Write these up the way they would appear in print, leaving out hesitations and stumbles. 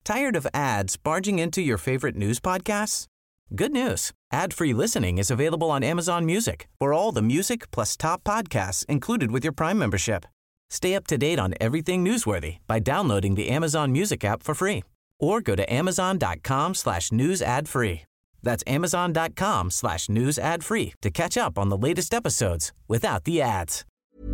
Tired of ads barging into your favorite news podcasts? Good news. Ad-free listening is available on Amazon Music for all the music plus top podcasts included with your Prime membership. Stay up to date on everything newsworthy by downloading the Amazon Music app for free or go to amazon.com/news ad free. That's amazon.com/news ad free to catch up on the latest episodes without the ads.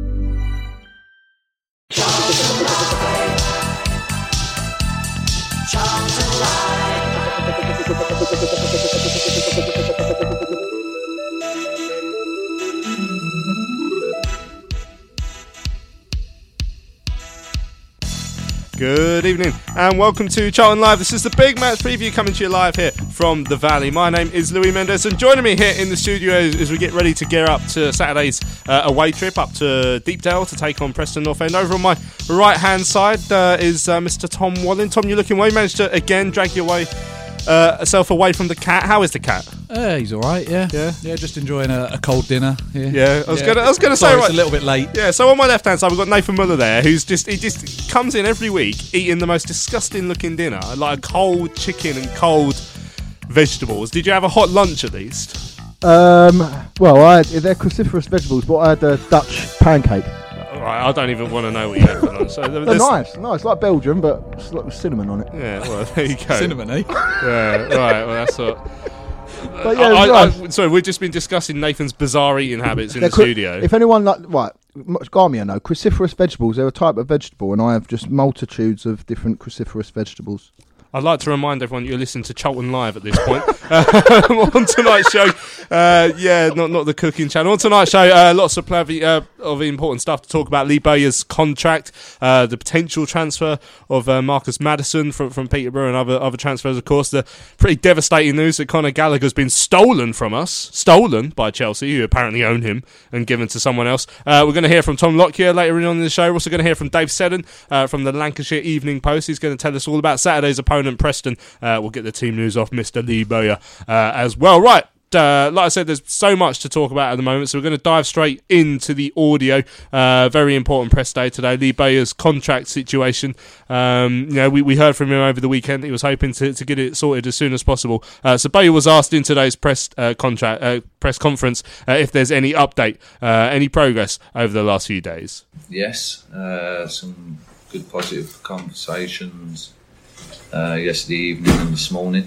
Good evening and welcome to Charlton Live. This is the big match preview coming to you live here from the Valley. My name is Louis Mendes and joining me here in the studio as we get ready to gear up to Saturday's away trip up to Deepdale to take on Preston North End. Over on my right hand side is Mr. Tom Wallen. Tom, you're looking well. You managed to again drag yourself away from the cat. How is the cat? He's all right. Yeah. Just enjoying a cold dinner here. Yeah, I was gonna say it's a little bit late. Yeah, so on my left hand side we've got Nathan Muller there, he just comes in every week eating the most disgusting looking dinner, like a cold chicken and cold vegetables. Did you have a hot lunch at least? Well, they're cruciferous vegetables, but I had a Dutch pancake. Right, I don't even want to know what you had for lunch. So they're nice, like Belgium, but it's like with cinnamon on it. Yeah, well, there you go. Cinnamon, eh? Yeah, right. Well, that's what. But yeah, sorry, we've just been discussing Nathan's bizarre eating habits in the studio. If anyone Garmy, I know cruciferous vegetables. They're a type of vegetable, and I have just multitudes of different cruciferous vegetables. I'd like to remind everyone you're listening to Charlton Live at this point. On tonight's show, not the cooking channel. On tonight's show, lots of important stuff to talk about. Lee Bowyer's contract, the potential transfer of Marcus Maddison from Peterborough, and other transfers, of course. The pretty devastating news that Conor Gallagher's been stolen by Chelsea, who apparently own him and given to someone else. We're going to hear from Tom Lockyer later on in the show. We're also going to hear from Dave Seddon from the Lancashire Evening Post. He's going to tell us all about Saturday's opponent, Preston. We'll get the team news off Mr. Lee Bowyer as well. Right. Like I said, there's so much to talk about at the moment, so we're going to dive straight into the audio. Very important press day today. Lee Bowyer's contract situation. We heard from him over the weekend. He was hoping to get it sorted as soon as possible. So Bowyer was asked in today's press conference if there's any update, any progress over the last few days. Yes, some good positive conversations yesterday evening and this morning.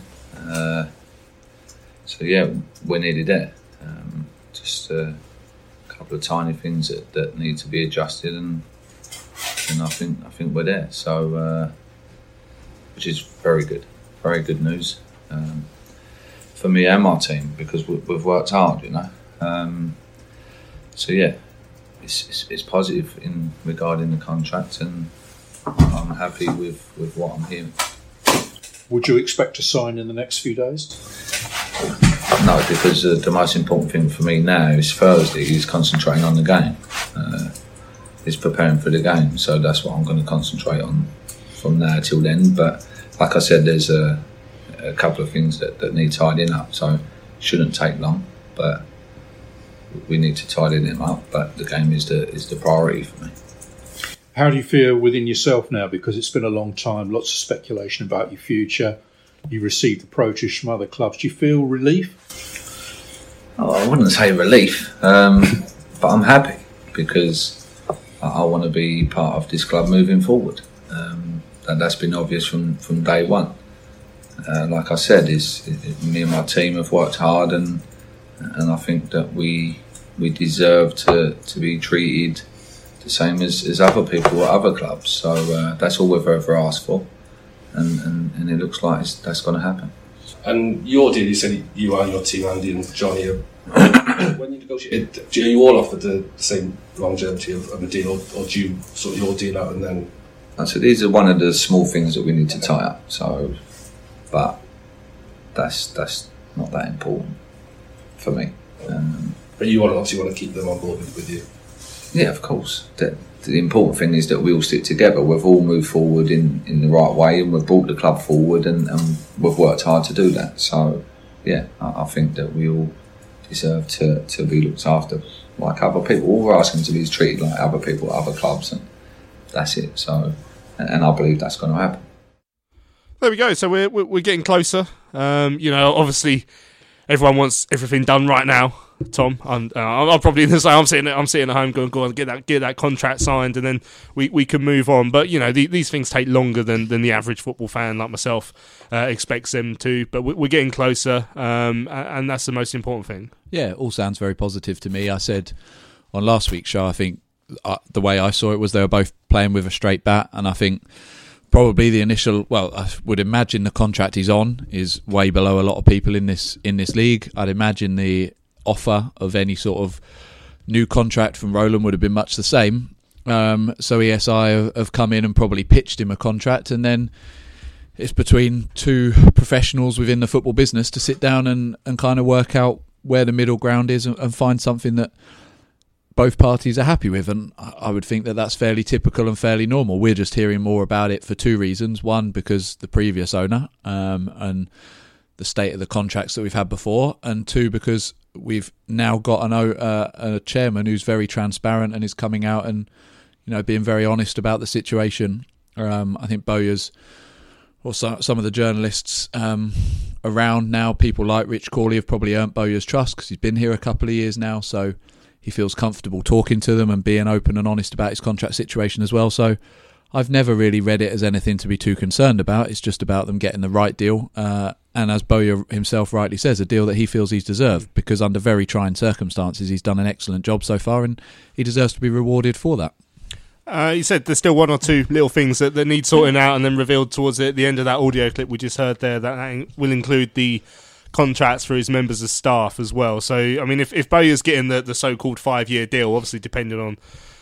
We're nearly there. Just a couple of tiny things that need to be adjusted, and I think we're there. So, which is very good news for me and my team, because we've worked hard, you know. It's positive in regarding the contract, and I'm happy with what I'm hearing. Would you expect to sign in the next few days? No, because the most important thing for me now is Thursday. He's concentrating on the game. He's preparing for the game, so that's what I'm going to concentrate on from now till then. But like I said, there's a couple of things that need tidying up, so it shouldn't take long. But we need to tidy them up. But the game is the priority for me. How do you feel within yourself now? Because it's been a long time, lots of speculation about your future. You received approaches from other clubs. Do you feel relief? Oh, I wouldn't say relief, but I'm happy because I want to be part of this club moving forward. And that's been obvious from day one. Like I said, me and my team have worked hard, and I think that we deserve to be treated the same as other people at other clubs. So that's all we've ever asked for, and it looks like that's going to happen. And your deal, you said you and your team, Andy and Johnny, when you negotiated, are you all offered the same longevity of a deal, or do you sort your deal out and then? So these are one of the small things that we need to tie up. So, but that's not that important for me. But you obviously want to keep them on board with you. Yeah, of course. The important thing is that we all stick together. We've all moved forward in the right way, and we've brought the club forward, and we've worked hard to do that. So, yeah, I think that we all deserve to be looked after like other people. All we're asking to be is treated like other people at other clubs, and that's it. So, and I believe that's going to happen. There we go. So we're getting closer. Obviously, everyone wants everything done right now. Tom, I'm probably the same. I'm sitting at home going, go on, get that contract signed, and then we can move on. But these things take longer than the average football fan like myself expects them to. But we're getting closer, and that's the most important thing. Yeah, it all sounds very positive to me. I said on last week's show, I think the way I saw it was they were both playing with a straight bat, and I think probably the initial, I would imagine the contract he's on is way below a lot of people in this league. I'd imagine the offer of any sort of new contract from Roland would have been much the same. So ESI have come in and probably pitched him a contract, and then it's between two professionals within the football business to sit down and kind of work out where the middle ground is and find something that both parties are happy with. And I would think that that's fairly typical and fairly normal. We're just hearing more about it for two reasons. One, because the previous owner and the state of the contracts that we've had before, and two, because we've now got a chairman who's very transparent and is coming out and being very honest about the situation. I think Bowyer's, or some of the journalists around now, people like Rich Corley, have probably earned Bowyer's trust because he's been here a couple of years now, so he feels comfortable talking to them and being open and honest about his contract situation as well. So I've never really read it as anything to be too concerned about. It's just about them getting the right deal, and as Bowyer himself rightly says, a deal that he feels he's deserved, because under very trying circumstances he's done an excellent job so far, and he deserves to be rewarded for that. You said there's still one or two little things that need sorting out, and then revealed towards the end of that audio clip we just heard there that will include the contracts for his members of staff as well. So, I mean, if Bowyer's getting the so-called 5-year deal, obviously depending on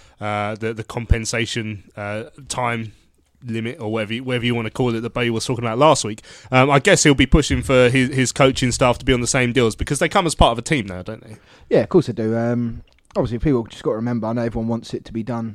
the compensation time limit, or whatever you want to call it, that Bowyer was talking about last week, I guess he'll be pushing for his coaching staff to be on the same deals, because they come as part of a team now, don't they? Yeah, of course they do. Obviously, people just got to remember, I know everyone wants it to be done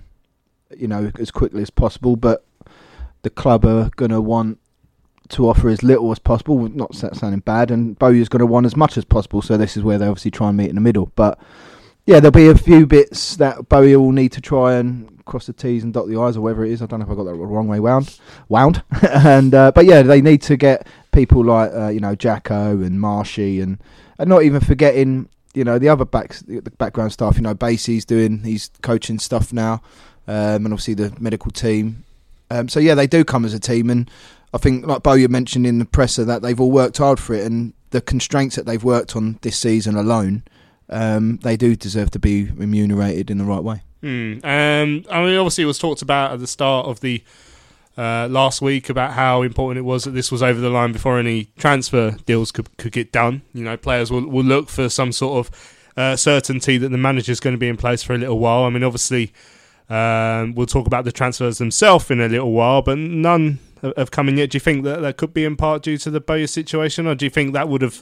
as quickly as possible, but the club are going to want to offer as little as possible, not sounding bad, and Bowyer's going to want as much as possible, so this is where they obviously try and meet in the middle. But yeah, there'll be a few bits that Bowyer will need to try and cross the T's and dot the I's, or whatever it is. I don't know if I got that the wrong way wound. And but yeah, they need to get people like Jacko and Marshy, and not even forgetting the other the background staff. Basie's doing his coaching stuff now, and obviously the medical team. So yeah, they do come as a team, and I think, like Bowyer mentioned in the presser, that they've all worked hard for it, and the constraints that they've worked on this season alone, they do deserve to be remunerated in the right way. I mean, obviously it was talked about at the start of the last week about how important it was that this was over the line before any transfer deals could get done. Players will look for some sort of certainty that the manager's going to be in place for a little while. I mean, obviously we'll talk about the transfers themselves in a little while, but none have come in yet. Do you think that could be in part due to the Bowyer situation, or do you think that would have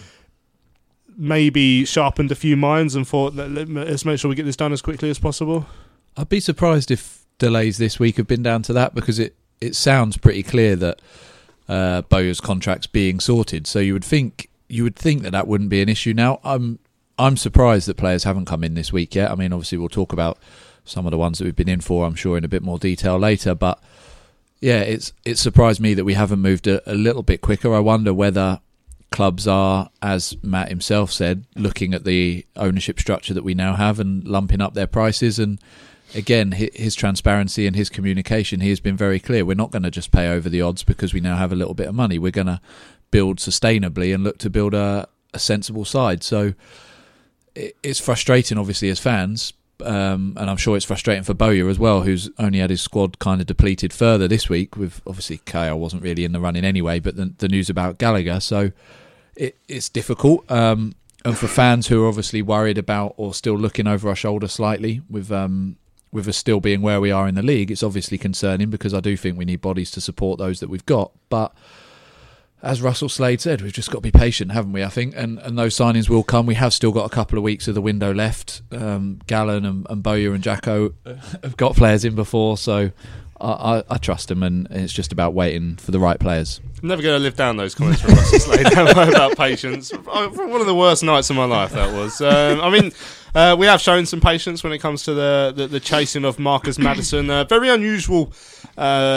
maybe sharpened a few minds and thought, let's make sure we get this done as quickly as possible? I'd be surprised if delays this week have been down to that, because it sounds pretty clear that Bowyer's contract's being sorted. So you would think that wouldn't be an issue. Now I'm surprised that players haven't come in this week yet. I mean, obviously we'll talk about some of the ones that we've been in for, I'm sure, in a bit more detail later, but yeah, it surprised me that we haven't moved a little bit quicker. I wonder whether clubs are, as Matt himself said, looking at the ownership structure that we now have and lumping up their prices. And again, his transparency and his communication, he has been very clear. We're not going to just pay over the odds because we now have a little bit of money. We're going to build sustainably and look to build a sensible side. So it's frustrating, obviously, as fans. And I'm sure it's frustrating for Bowyer as well, who's only had his squad kind of depleted further this week, with obviously Kyle wasn't really in the running anyway, but the news about Gallagher, so it's difficult, and for fans who are obviously worried about or still looking over our shoulder slightly with us still being where we are in the league, it's obviously concerning, because I do think we need bodies to support those that we've got. But as Russell Slade said, we've just got to be patient, haven't we, I think? And those signings will come. We have still got a couple of weeks of the window left. Gallen and Bowyer and Jacko have got players in before, so I trust them, and it's just about waiting for the right players. I'm never going to live down those comments from Russell Slade about patience. One of the worst nights of my life, that was. I mean, we have shown some patience when it comes to the chasing of Marcus Maddison. Very unusual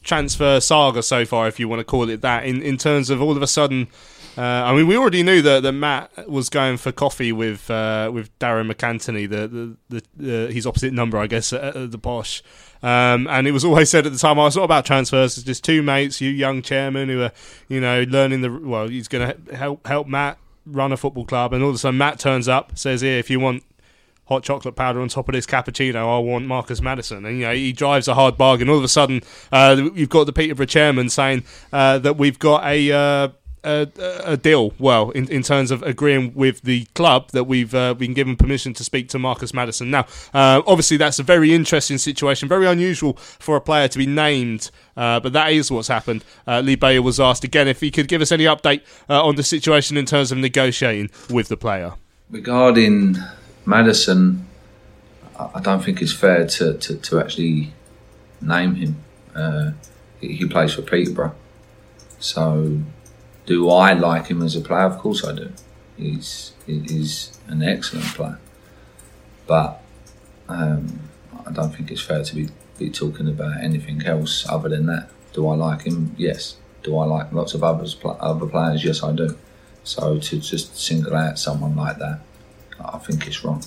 transfer saga so far, if you want to call it that, in terms of all of a sudden. I mean, we already knew that Matt was going for coffee with Darren McAntony, his opposite number, I guess, at the Posh. And it was always said at the time, it's not about transfers. It's just two mates, you young chairman, who are, learning he's going to help Matt run a football club. And all of a sudden, Matt turns up, says, "Here, if you want hot chocolate powder on top of this cappuccino, I want Marcus Maddison." And he drives a hard bargain. All of a sudden, you've got the Peterborough chairman saying that we've got a deal, in terms of agreeing with the club that we've been given permission to speak to Marcus Maddison. Now, obviously that's a very interesting situation, very unusual for a player to be named, but that is what's happened. Lee Bowyer was asked again if he could give us any update on the situation in terms of negotiating with the player. Regarding Maddison, I don't think it's fair to actually name him. He plays for Peterborough, so do I like him as a player? Of course I do. He's an excellent player, but I don't think it's fair to be talking about anything else other than that. Do I like him? Yes. Do I like lots of other players? Yes, I do. So to just single out someone like that, I think it's wrong.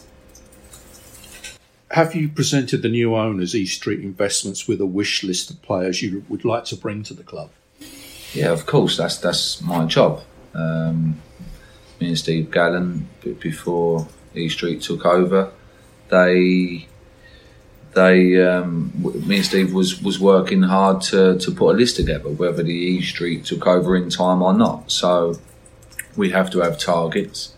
Have you presented the new owners, East Street Investments, with a wish list of players you would like to bring to the club? Yeah, of course. That's my job. Me and Steve Gallen, before E Street took over, me and Steve was working hard to put a list together, whether the E Street took over in time or not. So we have to have targets,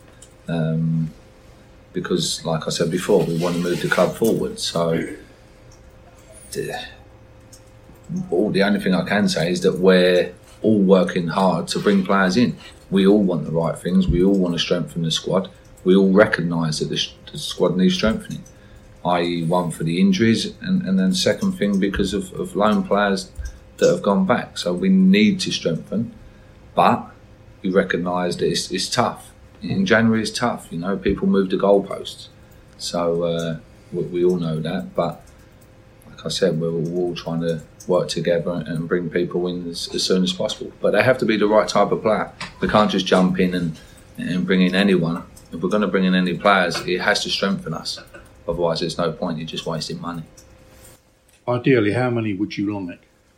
because, like I said before, we want to move the club forward. So the only thing I can say is that we're all working hard to bring players in. We all want the right things. We all want to strengthen the squad. We all recognise that the squad needs strengthening, i.e. one, for the injuries, and then second thing, because of loan players that have gone back. So we need to strengthen, but we recognise that it's tough. In January it's tough, people move the goalposts. So we all know that, but like I said, we're all trying to work together and bring people in as soon as possible. But they have to be the right type of player. We can't just jump in and bring in anyone. If we're going to bring in any players, it has to strengthen us. Otherwise, there's no point. You're just wasting money. Ideally, how many would you like?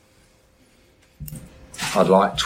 I'd like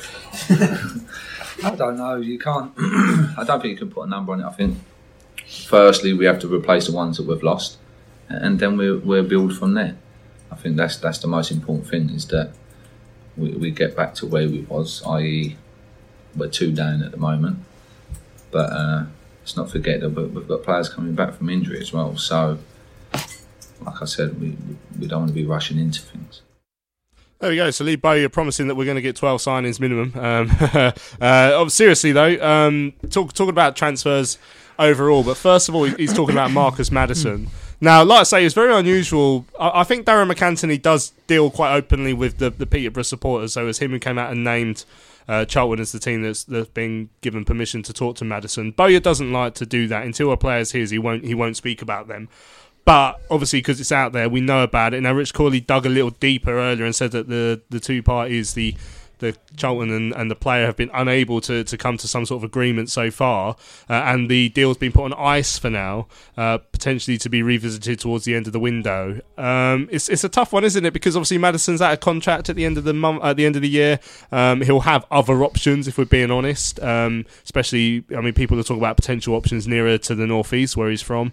12. I don't know. You can't. I don't think you can put a number on it. I think, firstly, we have to replace the ones that we've lost, and then we'll build from there. I think that's the most important thing, is that we get back to where we was, i.e. we're 2 down at the moment. But let's not forget that we've got players coming back from injury as well. So, like I said, we don't want to be rushing into things. There we go. So Lee Bowyer promising that we're going to get 12 signings minimum. Seriously though, talking about transfers overall, but first of all, he's talking about Marcus Maddison. Now, like I say, it's very unusual. I think Darren McAntony does deal quite openly with the Peterborough supporters. So it was him who came out and named Charlton as the team that's been given permission to talk to Maddison. Bowyer doesn't like to do that. Until a player's his, he won't speak about them. But obviously, because it's out there, we know about it. Now, Rich Corley dug a little deeper earlier and said that the two parties, the Charlton and the player, have been unable to come to some sort of agreement so far, and the deal's been put on ice for now, potentially to be revisited towards the end of the window. It's a tough one, isn't it? Because obviously Maddison's out of contract at the end of the month, at the end of the year. He'll have other options, if we're being honest. Especially, people are talking about potential options nearer to the northeast where he's from.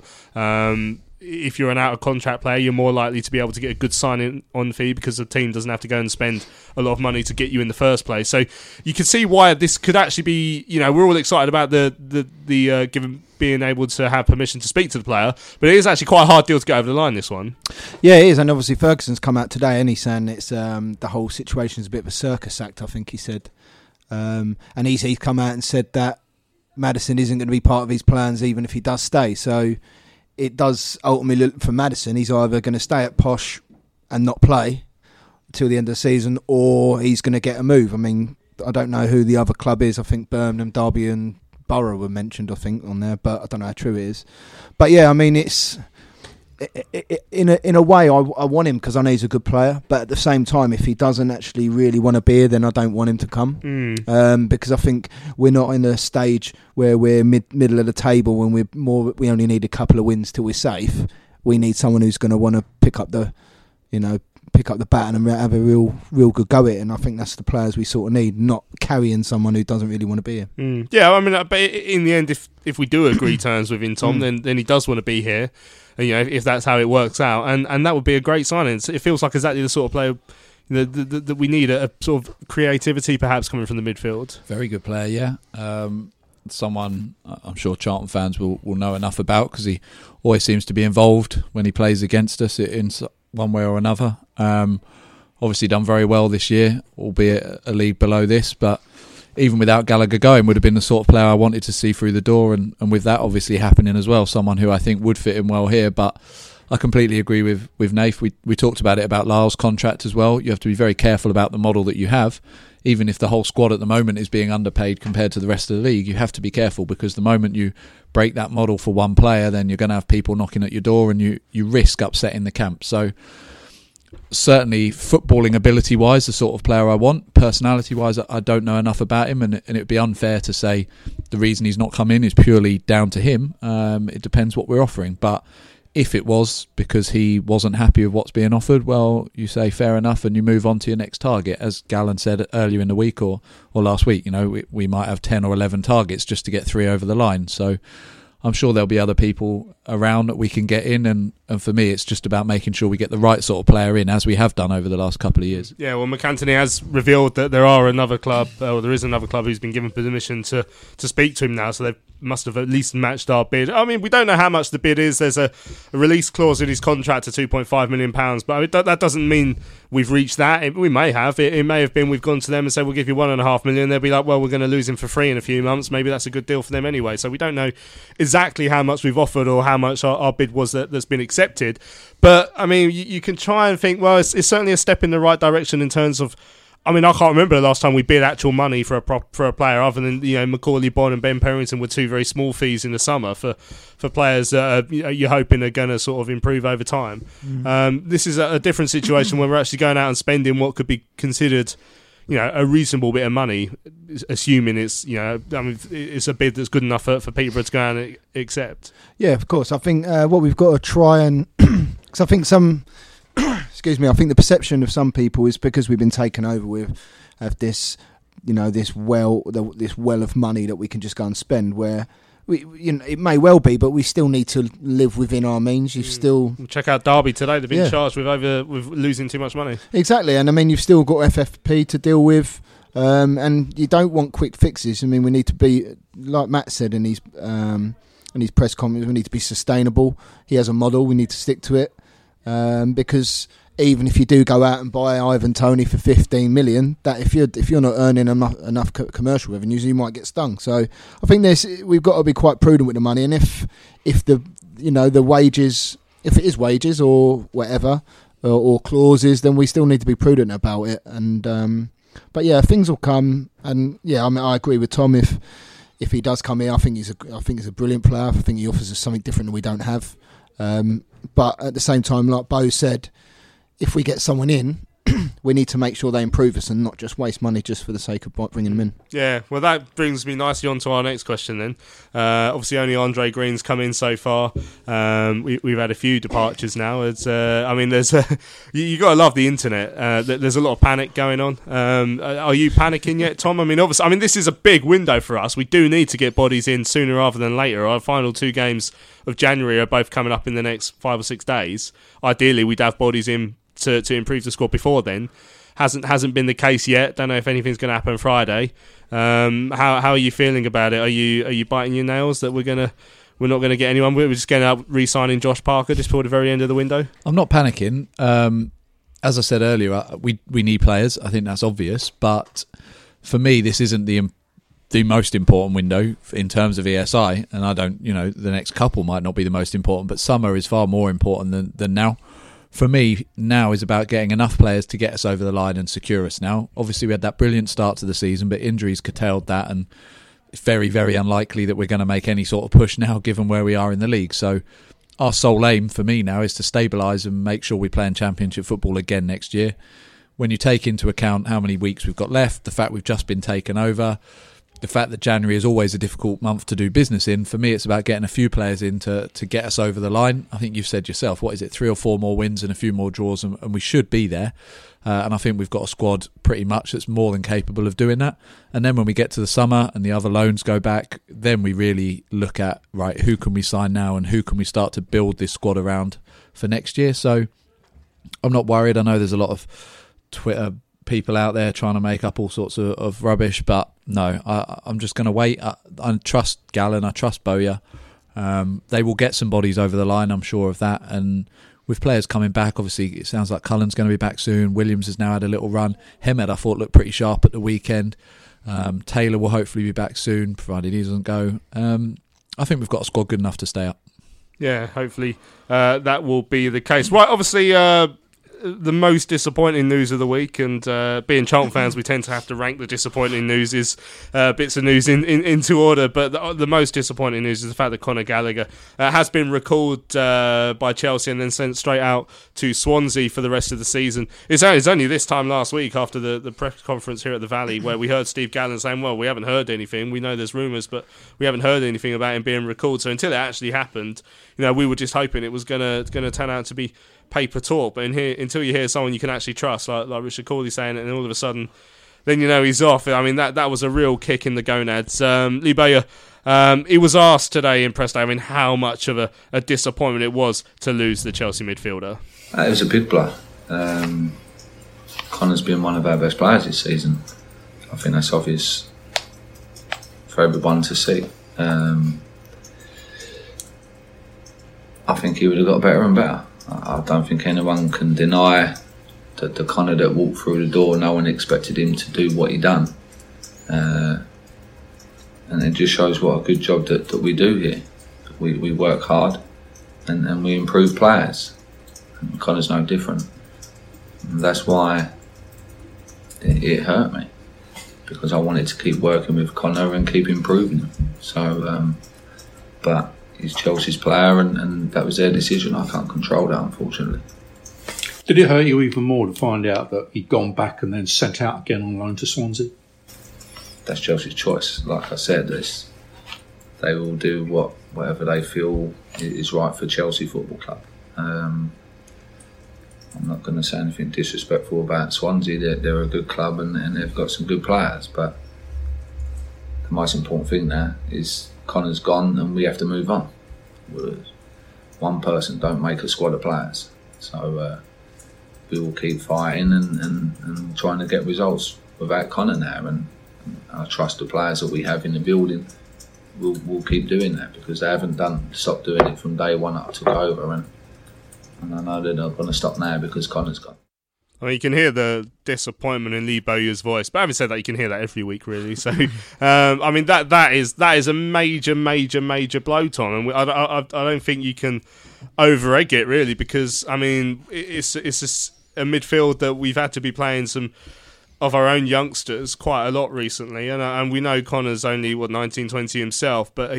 If you're an out-of-contract player, you're more likely to be able to get a good signing on fee because the team doesn't have to go and spend a lot of money to get you in the first place. So you can see why this could actually be, we're all excited about the being able to have permission to speak to the player, but it is actually quite a hard deal to get over the line, this one. Yeah, it is, and obviously Ferguson's come out today and he's saying it's the whole situation is a bit of a circus act, I think he said. And he's come out and said that Maddison isn't going to be part of his plans even if he does stay. So it does ultimately look for Maddison. He's either going to stay at Posh and not play till the end of the season, or he's going to get a move. I don't know who the other club is. I think Birmingham, Derby and Borough were mentioned, I think, on there, but I don't know how true it is. But yeah, in a way, I want him because I know he's a good player. But at the same time, if he doesn't actually really want to be here, then I don't want him to come. Because I think we're not in a stage where we're middle of the table and we only need a couple of wins till we're safe. We need someone who's going to want to pick up the baton and have a real good go at it. And I think that's the players we sort of need, not carrying someone who doesn't really want to be here. Yeah, I mean, but in the end, if we do agree terms with Tom, then he does want to be here. And, if that's how it works out, and that would be a great signing. It feels like exactly the sort of player that we need, a sort of creativity perhaps coming from the midfield. Very good player, yeah. Someone I'm sure Charlton fans will know enough about, because he always seems to be involved when he plays against us in one way or another. Obviously done very well this year, albeit a league below this, but even without Gallagher going, would have been the sort of player I wanted to see through the door, and with that obviously happening as well, someone who I think would fit in well here. But I completely agree with Nath. We talked about it about Lyle's contract as well. You have to be very careful about the model that you have. Even if the whole squad at the moment is being underpaid compared to the rest of the league, you have to be careful, because the moment you break that model for one player, then you're going to have people knocking at your door, and you risk upsetting the camp. So certainly footballing ability wise, the sort of player I want. Personality wise, I don't know enough about him, and it would be unfair to say the reason he's not come in is purely down to him. It depends what we're offering, but if it was because he wasn't happy with what's being offered, well, you say fair enough and you move on to your next target. As Gallen said earlier in the week or last week, we might have 10 or 11 targets just to get 3 over the line. So I'm sure there'll be other people around that we can get in, and for me it's just about making sure we get the right sort of player in, as we have done over the last couple of years. Yeah, well, McAntony has revealed that there is another club who's been given permission to speak to him now, so they must have at least matched our bid. I mean, we don't know how much the bid is. There's a release clause in his contract of £2.5 million, but that doesn't mean we've reached that. We may have. It may have been we've gone to them and said we'll give you £1.5 million. They'll be like, well, we're going to lose him for free in a few months. Maybe that's a good deal for them anyway. So we don't know exactly how much we've offered or how much our bid was that's been accepted. But, I mean, you can try and think, well, it's certainly a step in the right direction in terms of, I mean, I can't remember the last time we bid actual money for a player, other than Macaulay Bonne and Ben Pennington were 2 very small fees in the summer for players that you're hoping are going to sort of improve over time. This is a different situation where we're actually going out and spending what could be considered, a reasonable bit of money, assuming it's it's a bid that's good enough for Peterborough to go out and accept. Yeah, of course. I think what we've got to try and because I think some. Excuse me. I think the perception of some people is because we've been taken over with this, this well of money that we can just go and spend. Where it may well be, but we still need to live within our means. You've still check out Derby today. They've been charged with losing too much money. Exactly, and I mean you've still got FFP to deal with, and you don't want quick fixes. I mean we need to be, like Matt said in his press conference, we need to be sustainable. He has a model. We need to stick to it. Because even if you do go out and buy Ivan Toney for 15 million, that if you're not earning enough commercial revenues, you might get stung. So I think we've got to be quite prudent with the money, and if the wages, if it is wages or whatever or clauses, then we still need to be prudent about it. And but yeah, things will come. And yeah, I mean I agree with Tom. If he does come here, I think he's a brilliant player. I think he offers us something different that we don't have. But at the same time, like Bo said, if we get someone in, we need to make sure they improve us and not just waste money just for the sake of bringing them in. Yeah, well, that brings me nicely on to our next question then. Obviously, only Andre Green's come in so far. We've had a few departures now. There's you got to love the internet. There's a lot of panic going on. Are you panicking yet, Tom? I mean, obviously, this is a big window for us. We do need to get bodies in sooner rather than later. Our final 2 games of January are both coming up in the next 5 or 6 days. Ideally, we'd have bodies in to improve the squad before then. Hasn't been the case yet. Don't know if anything's going to happen Friday. How are you feeling about it? Are you biting your nails that we're not going to get anyone? We're just going to re-signing Josh Parker just before the very end of the window. I'm not panicking. As I said earlier, we need players. I think that's obvious. But for me, this isn't the most important window in terms of ESI, and I don't. The next couple might not be the most important, but summer is far more important than now. For me, now is about getting enough players to get us over the line and secure us now. Obviously, we had that brilliant start to the season, but injuries curtailed that, and it's very, very unlikely that we're going to make any sort of push now, given where we are in the league. So our sole aim for me now is to stabilise and make sure we play in Championship football again next year. When you take into account how many weeks we've got left, the fact we've just been taken over, the fact that January is always a difficult month to do business in, for me it's about getting a few players in to get us over the line. I think you've said yourself, 3 or 4 more wins and a few more draws, and we should be there. And I think we've got a squad pretty much that's more than capable of doing that. And then when we get to the summer and the other loans go back, then we really look at, right, who can we sign now and who can we start to build this squad around for next year. So I'm not worried. I know there's a lot of Twitter people out there trying to make up all sorts of rubbish, but no, I'm just going to wait. I trust Gallen, I trust Bowyer. They will get some bodies over the line, I'm sure of that. And with players coming back, obviously it sounds like Cullen's going to be back soon. Williams has now had a little run. Hemed, I thought, looked pretty sharp at the weekend. Taylor will hopefully be back soon, provided he doesn't go. I think we've got a squad good enough to stay up. Yeah, hopefully that will be the case. Right, obviously the most disappointing news of the week, and being Charlton fans, we tend to have to rank the disappointing news is bits of news into order, but the most disappointing news is the fact that Conor Gallagher has been recalled by Chelsea and then sent straight out to Swansea for the rest of the season. It's only this time last week after the press conference here at the Valley where we heard Steve Gallen saying, well, we haven't heard anything, we know there's rumours, but we haven't heard anything about him being recalled. So until it actually happened, we were just hoping it was going to turn out to be paper talk, but until you hear someone you can actually trust, like Richard Cawley saying it, and all of a sudden, then he's off. I mean, that was a real kick in the gonads. Lee Bowyer, he was asked today in press day, how much of a disappointment it was to lose the Chelsea midfielder. It was a big blow. Conor's been one of our best players this season. I think that's obvious for everyone to see. I think he would have got better and better. I don't think anyone can deny that the Conor that walked through the door, no one expected him to do what he done. And it just shows what a good job that we do here. We work hard and we improve players. And Conor's no different. And that's why it hurt me, because I wanted to keep working with Conor and keep improving him. So, but he's Chelsea's player, and that was their decision. I can't control that, unfortunately. Did it hurt you even more to find out that he'd gone back and then sent out again on loan to Swansea? That's Chelsea's choice. Like I said, they will do whatever they feel is right for Chelsea Football Club. I'm not going to say anything disrespectful about Swansea. They're a good club and they've got some good players, but the most important thing now is Conor's gone and we have to move on. One person don't make a squad of players. So we will keep fighting and trying to get results without Conor now. And I trust the players that we have in the building will keep doing that, because they haven't stopped doing it from day one that I took over. And I know they're not going to stop now because Conor's gone. I mean, you can hear the disappointment in Lee Bowyer's voice, but having said that, you can hear that every week, really. So, I mean, that is a major blow, Tom, and I don't think you can over-egg it, really, because I mean, it's a midfield that we've had to be playing some of our own youngsters quite a lot recently, and we know Conor's only 19, 20 himself, but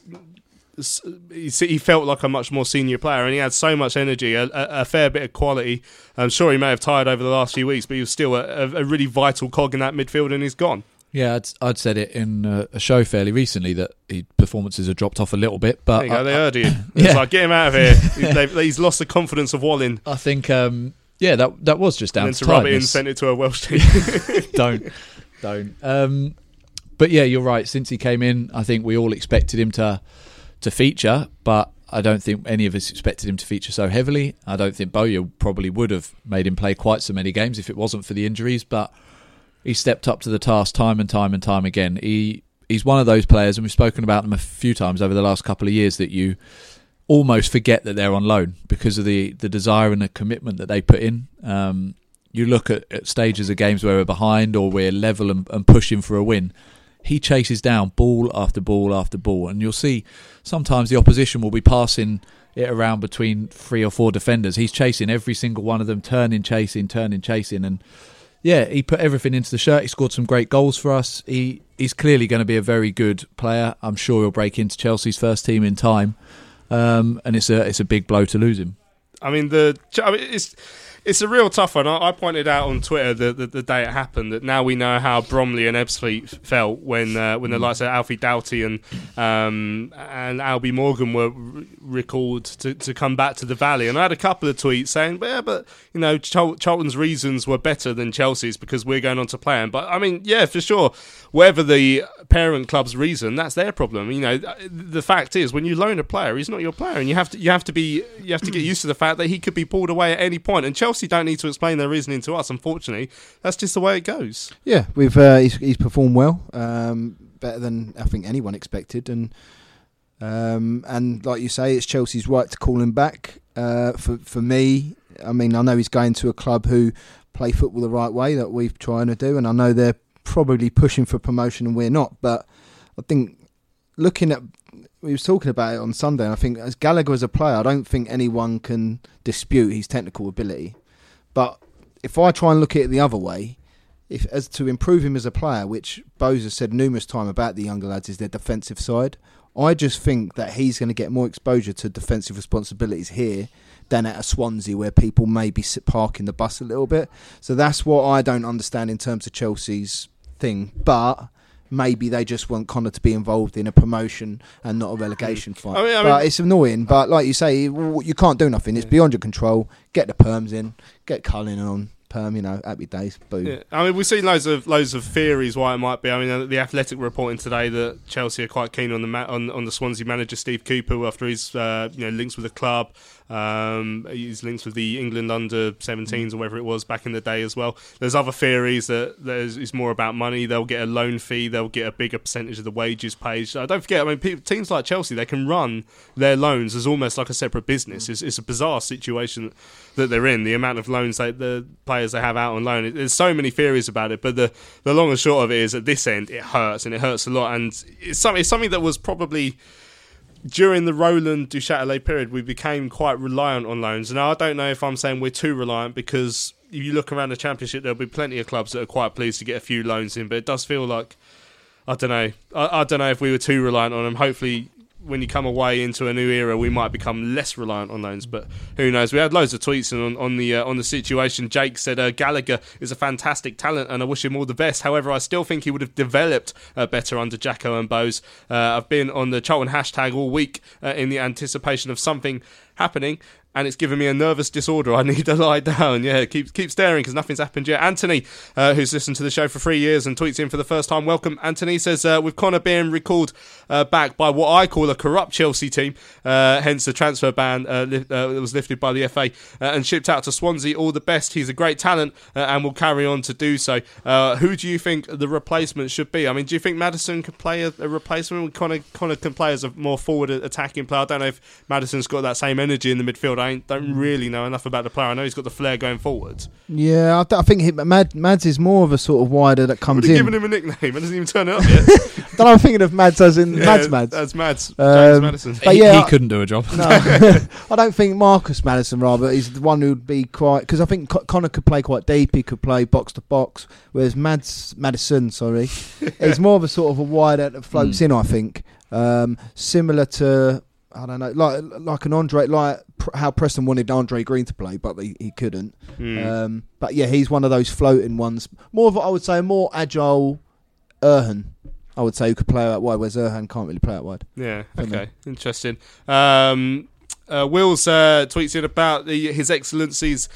he felt like a much more senior player, and he had so much energy, a fair bit of quality. I'm sure he may have tired over the last few weeks, but he was still a really vital cog in that midfield, and he's gone. Yeah, I'd said it in a show fairly recently that his performances have dropped off a little bit. But there you go, they heard you. It's like, get him out of here. He's lost the confidence of Walling. I think, that was just down and to then to rub it in, tiredness. send it to a Welsh team. Don't. But yeah, you're right. Since he came in, I think we all expected him to feature, but I don't think any of us expected him to feature so heavily. I don't think Bowyer probably would have made him play quite so many games if it wasn't for the injuries, but he stepped up to the task time and time again. He's one of those players, and we've spoken about them a few times over the last couple of years, that you almost forget that they're on loan because of the desire and the commitment that they put in. You look at stages of games where we're behind or we're level and pushing for a win. He chases down ball after ball after ball, and you'll see sometimes the opposition will be passing it around between 3 or 4 defenders. He's chasing every single one of them, turning, chasing, and yeah, he put everything into the shirt. He scored some great goals for us. He's clearly going to be a very good player. I'm sure he'll break into Chelsea's first team in time. and it's a big blow to lose him. I mean, it's a real tough one. I pointed out on Twitter the day it happened that now we know how Bromley and Ebbsfleet felt when the likes of Alfie Doughty and Albie Morgan were recalled to come back to the Valley. And I had a couple of tweets saying, but you know, Charlton's reasons were better than Chelsea's because we're going on to play them. But I mean, yeah, for sure, whatever the parent club's reason, that's their problem. You know, the fact is, when you loan a player, he's not your player, and you have to get used to the fact that he could be pulled away at any point. And Chelsea don't need to explain their reasoning to us. Unfortunately, that's just the way it goes. Yeah, he's performed well, better than I think anyone expected, and like you say, it's Chelsea's right to call him back. For me, I mean, I know he's going to a club who play football the right way that we've trying to do, and I know they're probably pushing for promotion and we're not. But I think looking at, we was talking about it on Sunday, and I think as Gallagher as a player, I don't think anyone can dispute his technical ability. But if I try and look at it the other way, as to improve him as a player, which Bose has said numerous times about the younger lads, is their defensive side. I just think that he's going to get more exposure to defensive responsibilities here than at a Swansea, where people maybe parking the bus a little bit. So that's what I don't understand in terms of Chelsea's thing. But maybe they just want Connor to be involved in a promotion and not a relegation fight. I mean, it's annoying. But like you say, you can't do nothing. It's beyond your control. Get the perms in. Get Cullen on perm. You know, happy days. Boom. Yeah. I mean, we've seen loads of theories why it might be. I mean, the Athletic reporting today that Chelsea are quite keen on the Swansea manager Steve Cooper after his links with the club. He's linked with the England under 17s or whatever it was back in the day as well. There's other theories that it's more about money. They'll get a loan fee. They'll get a bigger percentage of the wages paid. Don't forget, I mean, teams like Chelsea, they can run their loans as almost like a separate business. It's a bizarre situation that they're in. The amount of loans the players they have out on loan. There's so many theories about it, but the long and short of it is at this end it hurts, and it hurts a lot. And it's something that was probably, during the Roland Duchâtelet period, we became quite reliant on loans. Now, I don't know if I'm saying we're too reliant, because if you look around the Championship, there'll be plenty of clubs that are quite pleased to get a few loans in, but it does feel like, I don't know. I don't know if we were too reliant on them. Hopefully, when you come away into a new era, we might become less reliant on loans, but who knows? We had loads of tweets on the situation. Jake said Gallagher is a fantastic talent and I wish him all the best. However, I still think he would have developed better under Jacko and Bose. I've been on the Charlton hashtag all week in the anticipation of something happening, and it's given me a nervous disorder. I need to lie down. Yeah, keep staring because nothing's happened yet. Anthony, who's listened to the show for 3 years and tweets in for the first time, welcome, Anthony, says, with Connor being recalled back by what I call a corrupt Chelsea team, hence the transfer ban that was lifted by the FA, and shipped out to Swansea, all the best. He's a great talent and will carry on to do so. Who do you think the replacement should be? I mean, do you think Maddison could play a replacement? Connor can play as a more forward attacking player. I don't know if Maddison's got that same energy in the midfield. I don't really know enough about the player. I know he's got the flair going forward. Yeah, I think Mads is more of a sort of wider that comes in. Giving him a nickname. It doesn't even turn it up yet. I'm thinking of Mads as in Mads. That's Mads. James Maddison. But he couldn't do a job. No, I don't think Marcus Maddison, rather, is the one who would be quite... Because I think Connor could play quite deep. He could play box to box. Whereas Maddison, is more of a sort of a wider that floats in, I think. Similar to... I don't know, like an Andre, like how Preston wanted Andre Green to play, but he couldn't. But yeah, he's one of those floating ones. More of, I would say, a more agile Erhan, I would say, who could play out wide, whereas Erhan can't really play out wide. Yeah, okay, interesting. Will's tweets in about His Excellency's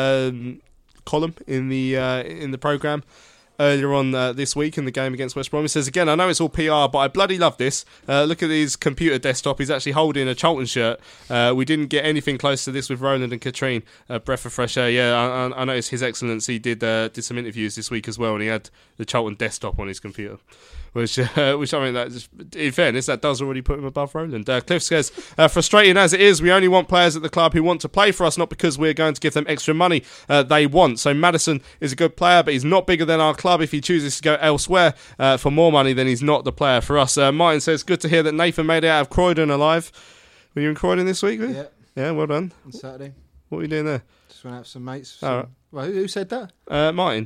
column in the programme earlier on this week in the game against West Brom. He says, again, I know it's all PR, but I bloody love this. Look at his computer desktop. He's actually holding a Charlton shirt. We didn't get anything close to this with Roland and Katrine. Breath of fresh air. Yeah, I noticed His Excellency did some interviews this week as well, and he had the Charlton desktop on his computer. Which I mean, that, in fairness, that does already put him above Roland. Cliff says, frustrating as it is, we only want players at the club who want to play for us, not because we're going to give them extra money they want. So Maddison is a good player, but he's not bigger than our club. If he chooses to go elsewhere for more money, then he's not the player for us. Martin says, good to hear that Nathan made it out of Croydon alive. Were you in Croydon this week? Yeah. Yeah, well done. On Saturday. What were you doing there? Just went out with some mates. All right. Well, who said that? Martin.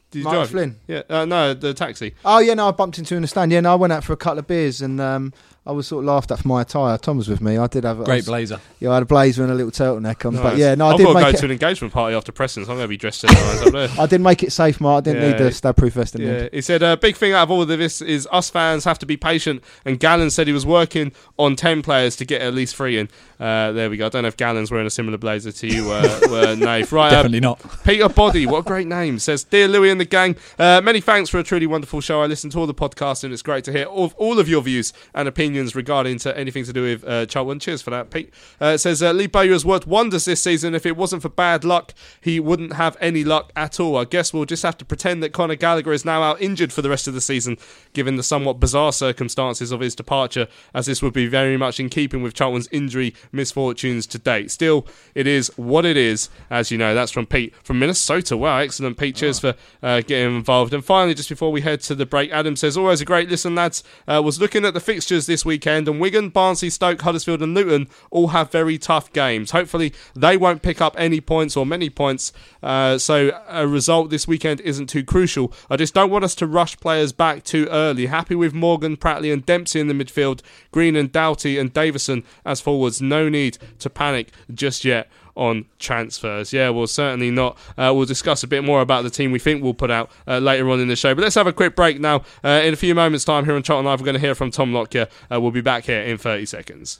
Did you Mark drive? Flynn. Yeah, no, the taxi. Oh yeah, no, I bumped into him in the stand. Yeah, no, I went out for a couple of beers and I was sort of laughed at for my attire. Tom was with me. I did have Great blazer. Yeah, I had a blazer and a little turtleneck on. Nice. But yeah, no, I've I did got to make go to an engagement party after Preston, so I'm going to be dressed to the nines up there. I did make it safe, Mark. I didn't need the stab-proof vest in the end. He said, big thing out of all of this is us fans have to be patient, and Gallen said he was working on 10 players to get at least 3 in. There we go. I don't know if Gallen's wearing a similar blazer to you, Nath. Right, Definitely not. Peter Body, what a great name, says, Dear Louis and the gang, many thanks for a truly wonderful show. I listen to all the podcasts and it's great to hear all of your views and opinions regarding to anything to do with Charlton. Cheers for that, Pete. It says, Lee Bowyer has worked wonders this season. If it wasn't for bad luck, he wouldn't have any luck at all. I guess we'll just have to pretend that Conor Gallagher is now out injured for the rest of the season, given the somewhat bizarre circumstances of his departure, as this would be very much in keeping with Charlton's injury misfortunes to date. Still, it is what it is, as you know. That's from Pete from Minnesota. Wow, excellent, Pete. Cheers for getting involved. And finally, just before we head to the break, Adam says, always a great listen, lads. Was looking at the fixtures this weekend, and Wigan, Barnsley, Stoke, Huddersfield and Luton all have very tough games. Hopefully they won't pick up any points or many points, so a result this weekend isn't too crucial. I just don't want us to rush players back too early. Happy with Morgan, Pratley and Dempsey in the midfield, Green and Doughty and Davison as forwards. No need to panic just yet on transfers. Yeah, we'll certainly not. We'll discuss a bit more about the team we think we'll put out later on in the show. But let's have a quick break now. In a few moments' time here on Charlton Live, we're going to hear from Tom Lockyer. We'll be back here in 30 seconds.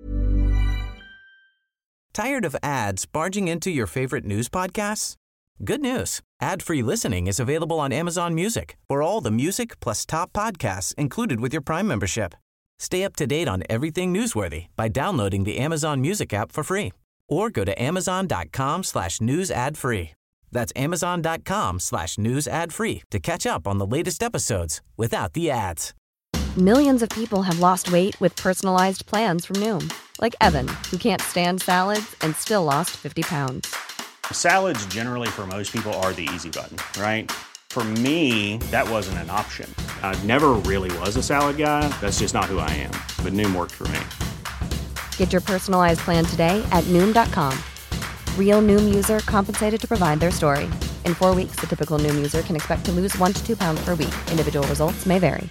Tired of ads barging into your favorite news podcasts? Good news. Ad-free listening is available on Amazon Music for all the music plus top podcasts included with your Prime membership. Stay up to date on everything newsworthy by downloading the Amazon Music app for free or go to amazon.com/news ad free. That's amazon.com/news ad free to catch up on the latest episodes without the ads. Millions of people have lost weight with personalized plans from Noom. Like Evan, who can't stand salads and still lost 50 pounds. Salads generally for most people are the easy button, right? For me, that wasn't an option. I never really was a salad guy. That's just not who I am. But Noom worked for me. Get your personalized plan today at Noom.com. Real Noom user compensated to provide their story. In 4 weeks, the typical Noom user can expect to lose 1 to 2 pounds per week. Individual results may vary.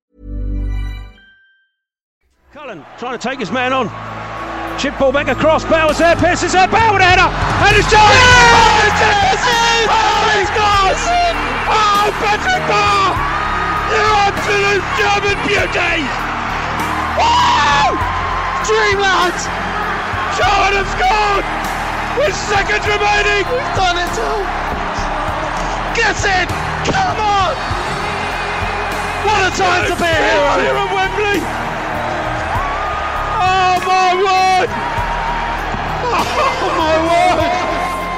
Cullen trying to take his man on. Chip ball back across. Bowers there. Pearce is there. Bauer with a header. And it's done. Oh, it's in! Oh, it's gone! Oh, Patrick Barr! You absolute German beauty! Woo! Dreamland! Charlton have scored! With seconds remaining! We've done it all! Get in! Come on! What a time to be here at Wembley! Oh my word! Oh my word!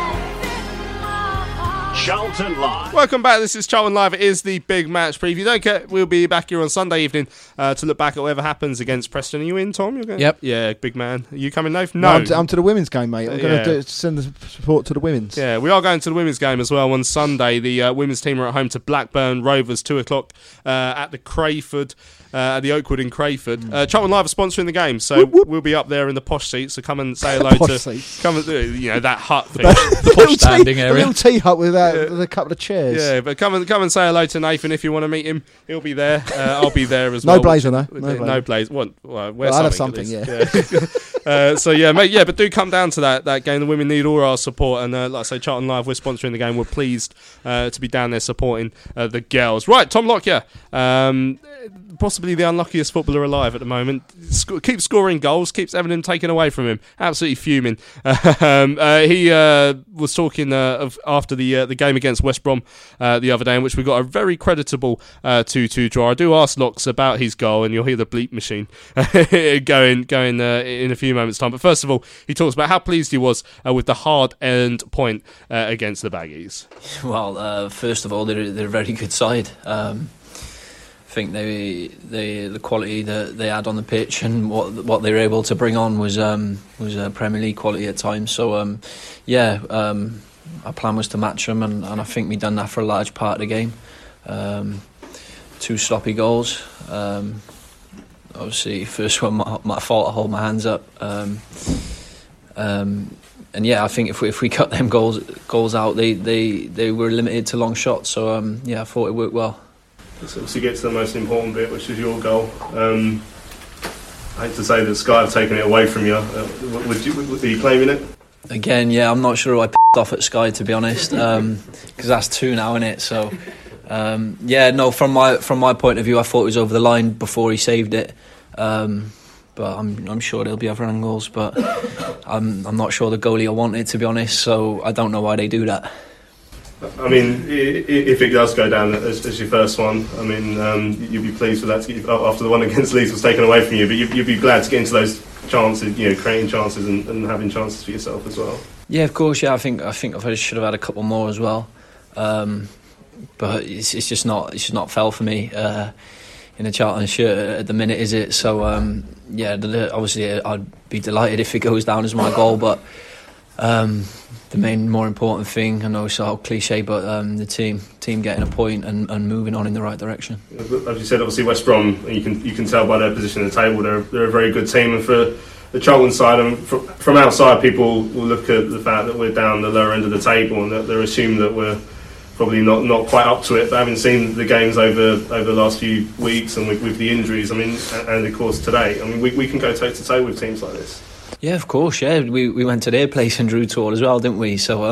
Charlton Live. Welcome back. This is Charlton Live. It is the big match preview. Don't care. We'll be back here on Sunday evening to look back at whatever happens against Preston. Are you in, Tom? You're going? Yep. Yeah, big man. Are you coming, Nath? No. I'm to the women's game, mate. I'm going to send the support to the women's. Yeah, we are going to the women's game as well on Sunday. The women's team are at home to Blackburn Rovers, 2 o'clock at the Crayford. At the Oakwood in Crayford. Charlton Live are sponsoring the game, so we'll be up there in the posh seats. So come and say hello come and that hut thing, the posh standing area, a little tea hut with a couple of chairs. Yeah, but come and say hello to Nathan if you want to meet him. He'll be there. I'll be there as well. No blazer, though. No blazer. Well, I'll have something. Yeah. So yeah, mate. Yeah, but do come down to that game. The women need all our support, and like I say, Charlton Live, we're sponsoring the game. We're pleased to be down there supporting the girls. Right, Tom Lockyer. Possibly the unluckiest footballer alive at the moment. Keeps scoring goals, keeps Everton taken away from him. Absolutely fuming. He was talking after the game against West Brom the other day, in which we got a very creditable 2-2 draw. I do ask Locks about his goal, and you'll hear the bleep machine going in a few moments' time. But first of all, he talks about how pleased he was with the hard-earned point against the Baggies. Well, first of all, they're a very good side. I think the quality that they had on the pitch and what they were able to bring on was Premier League quality at times. So our plan was to match them, and I think we done that for a large part of the game. 2 sloppy goals. Obviously, first one my fault. I hold my hands up. yeah, I think if we cut them goals out, they were limited to long shots. So I thought it worked well. Let's obviously get to the most important bit, which is your goal. I hate to say that Sky have taken it away from you. Are you claiming it? Again, yeah, I'm not sure who I pissed off at Sky, to be honest, because that's 2 now, isn't it? So, from my point of view, I thought it was over the line before he saved it. But I'm sure there'll be other angles. But I'm not sure the goalie I wanted, to be honest. So I don't know why they do that. I mean, if it does go down as your first one, I mean, you'd be pleased with that after the one against Leeds was taken away from you. But you'd be glad to get into those chances, creating chances and having chances for yourself as well. Yeah, of course. Yeah, I think I should have had a couple more as well. But it's just not fell for me in a Charlton shirt at the minute, is it? So obviously I'd be delighted if it goes down as my goal, but. The more important thing, I know it's all cliche, but the team getting a point and moving on in the right direction. As you said, obviously West Brom, you can tell by their position at the table, they're a very good team, and for the Charlton side, and from outside, people will look at the fact that we're down the lower end of the table and that they're assuming that we're probably not quite up to it. But having seen the games over the last few weeks and with the injuries, I mean, and of course today, I mean, we can go toe to toe with teams like this. Yeah, of course. Yeah, we went to their place and drew 2 as well, didn't we? So,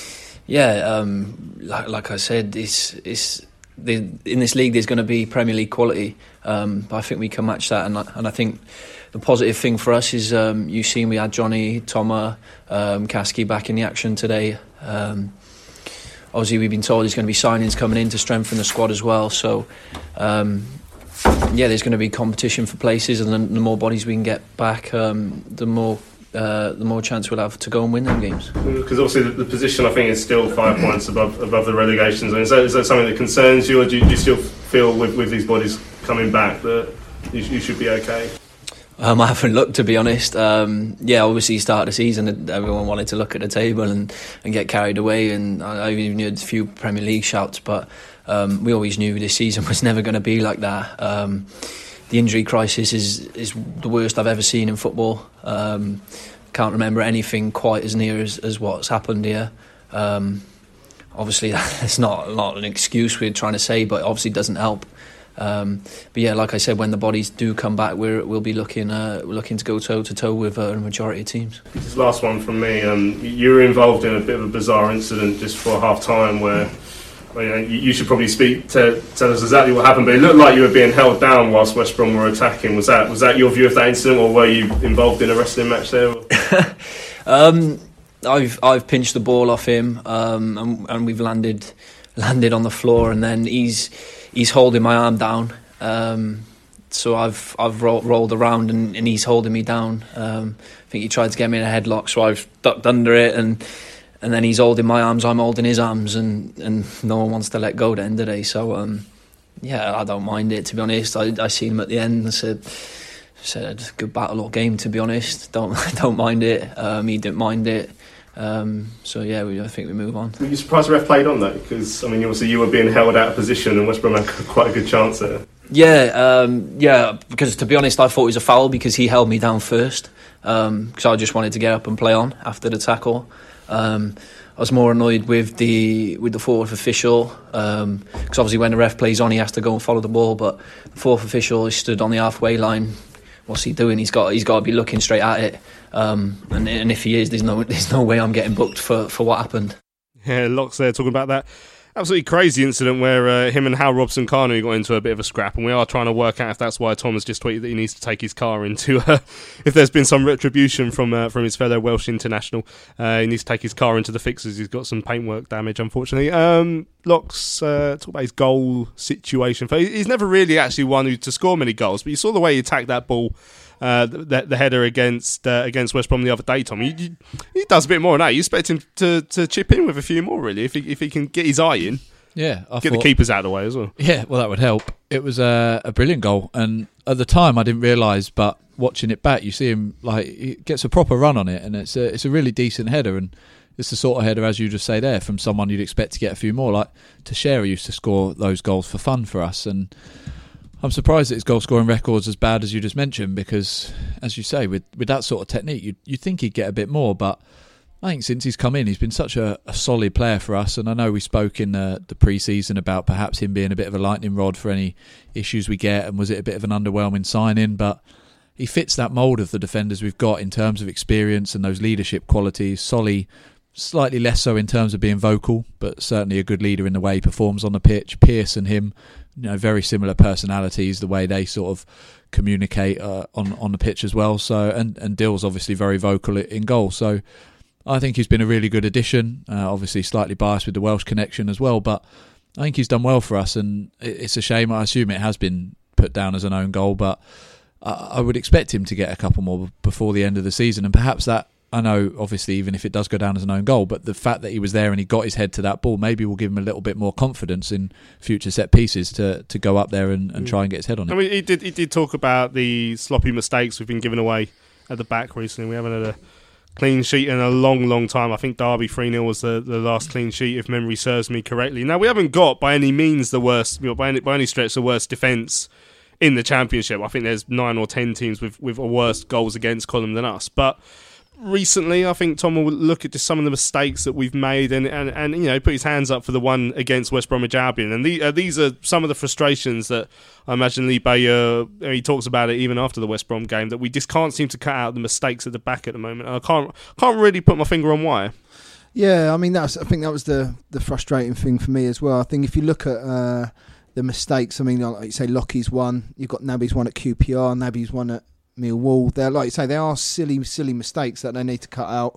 like I said, in this league there's going to be Premier League quality, but I think we can match that. And I think the positive thing for us is you've seen we had Johnny, Toma, Kasky back in the action today. Obviously, we've been told there's going to be signings coming in to strengthen the squad as well. So. There's going to be competition for places, and the more bodies we can get back, the more chance we'll have to go and win them games. Because obviously the position, I think, is still 5 points above the relegation zone. Is that something that concerns you, or do you still feel with these bodies coming back that you should be okay? I haven't looked, to be honest. Obviously, start of the season, everyone wanted to look at the table and get carried away, and I even heard a few Premier League shouts, but we always knew this season was never going to be like that. The injury crisis is the worst I've ever seen in football. Can't remember anything quite as near as what's happened here. Obviously, that's not an excuse we're trying to say, but obviously doesn't help. Like I said, when the bodies do come back, we'll be looking to go toe to toe with a majority of teams. This last one from me. You were involved in a bit of a bizarre incident just for half time where you should probably tell us exactly what happened. But it looked like you were being held down whilst West Brom were attacking. Was that your view of that incident, or were you involved in a wrestling match there? I've pinched the ball off him, and we've landed on the floor, and then he's holding my arm down, so I've rolled around and he's holding me down. I think he tried to get me in a headlock, so I've ducked under it, and then he's holding my arms, I'm holding his arms, and no one wants to let go at the end of the day. So I don't mind it, to be honest. I seen him at the end and said good battle or game, to be honest. Don't mind it. He didn't mind it. I think we move on. Were you surprised the ref played on that? Because obviously you were being held out of position and West Brom had quite a good chance there. Because to be honest, I thought it was a foul because he held me down first. Because I just wanted to get up and play on after the tackle. I was more annoyed with the fourth official, because obviously when the ref plays on, he has to go and follow the ball. But the fourth official stood on the halfway line. What's he doing? He's got to be looking straight at it. And if he is, there's no way I'm getting booked for what happened. Yeah, Locke's there talking about that absolutely crazy incident where him and Hal Robson-Kanu got into a bit of a scrap, and we are trying to work out if that's why Thomas just tweeted that he needs to take his car into if there's been some retribution from his fellow Welsh international. He needs to take his car into the fixers. He's got some paintwork damage, unfortunately. Locke's talk about his goal situation. He's never really actually one to score many goals, but you saw the way he attacked that ball, the header against West Brom the other day, Tom. He does a bit more than that. You expect him to chip in with a few more, really, if he can get his eye in. Yeah, the keepers out of the way as well. Yeah, well, that would help. It was a brilliant goal, and at the time I didn't realise, but watching it back, you see him he gets a proper run on it, and it's a really decent header, and it's the sort of header, as you just say there, from someone you'd expect to get a few more. Like Teixeira used to score those goals for fun for us, and I'm surprised that his goal-scoring record's as bad as you just mentioned, because, as you say, with that sort of technique, you'd think he'd get a bit more, but I think since he's come in, he's been such a solid player for us. And I know we spoke in the pre-season about perhaps him being a bit of a lightning rod for any issues we get, and was it a bit of an underwhelming signing? But he fits that mould of the defenders we've got in terms of experience and those leadership qualities. Solly, slightly less so in terms of being vocal, but certainly a good leader in the way he performs on the pitch. Pearce and him, very similar personalities, the way they sort of communicate on the pitch as well. So and Dill's obviously very vocal in goal. So I think he's been a really good addition. Obviously slightly biased with the Welsh connection as well, but I think he's done well for us, and it's a shame. I assume it has been put down as an own goal, but I would expect him to get a couple more before the end of the season, and perhaps that, I know obviously even if it does go down as an own goal, but the fact that he was there and he got his head to that ball maybe will give him a little bit more confidence in future set pieces to go up there and try and get his head on it. I mean, he did talk about the sloppy mistakes we've been giving away at the back recently. We haven't had a clean sheet in a long time. I think Derby 3-0 was the last clean sheet, if memory serves me correctly. Now, we haven't got by any means the worst, by any stretch, the worst defence in the Championship. I think there's 9 or 10 teams with a worse goals against column than us. But recently, I think Tom will look at just some of the mistakes that we've made and put his hands up for the one against West Bromwich Albion. And these are some of the frustrations that I imagine Lee Bowyer, he talks about it even after the West Brom game, that we just can't seem to cut out the mistakes at the back at the moment. And I can't really put my finger on why. Yeah, I mean, I think that was the frustrating thing for me as well. I think if you look at the mistakes, I mean, like you say, Lockie's one, you've got Naby's one at QPR, Naby's one at Millwall. They're, like you say, they are silly mistakes that they need to cut out.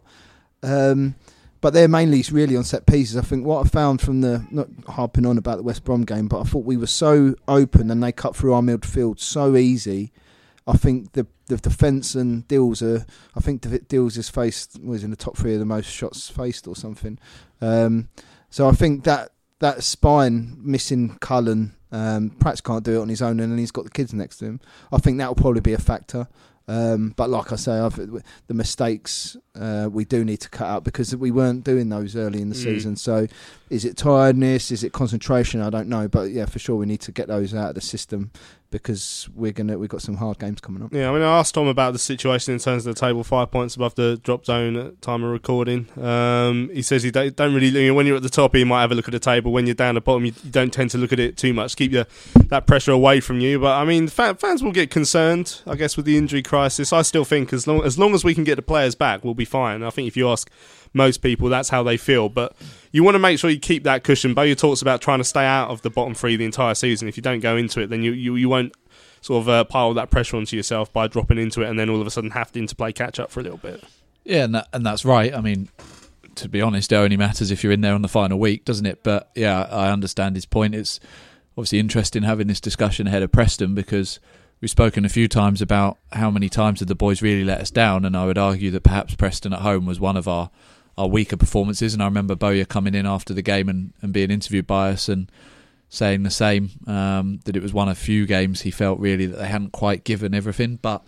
But they're mainly really on set pieces. I think what I found from not harping on about the West Brom game, but I thought we were so open and they cut through our midfield so easy. I think the defence and Dills I think Dills has faced, was in the top 3 of the most shots faced or something. So I think that spine missing Cullen, Pratt can't do it on his own, and then he's got the kids next to him. I think that will probably be a factor. But like I say, the mistakes we do need to cut out because we weren't doing those early in the season. So is it tiredness? Is it concentration? I don't know. But yeah, for sure we need to get those out of the system because we've got some hard games coming up. Yeah, I mean, I asked Tom about the situation in terms of the table, 5 points above the drop zone at time of recording. He says he don't really, when you're at the top, you might have a look at the table. When you're down at the bottom, you don't tend to look at it too much. Keep that pressure away from you. But I mean, fans will get concerned, I guess, with the injury crisis. I still think as long as we can get the players back, we'll be fine. I think if you ask most people, that's how they feel. But you want to make sure you keep that cushion. Bowyer talks about trying to stay out of the bottom 3 the entire season. If you don't go into it, then you won't sort of pile that pressure onto yourself by dropping into it and then all of a sudden having to play catch up for a little bit. Yeah, and that's right. I mean, to be honest, it only matters if you're in there on the final week, doesn't it? But yeah, I understand his point. It's obviously interesting having this discussion ahead of Preston because we've spoken a few times about how many times did the boys really let us down, and I would argue that perhaps Preston at home was one of our weaker performances. And I remember Bowyer coming in after the game and being interviewed by us and saying the same, that it was one of few games he felt really that they hadn't quite given everything. But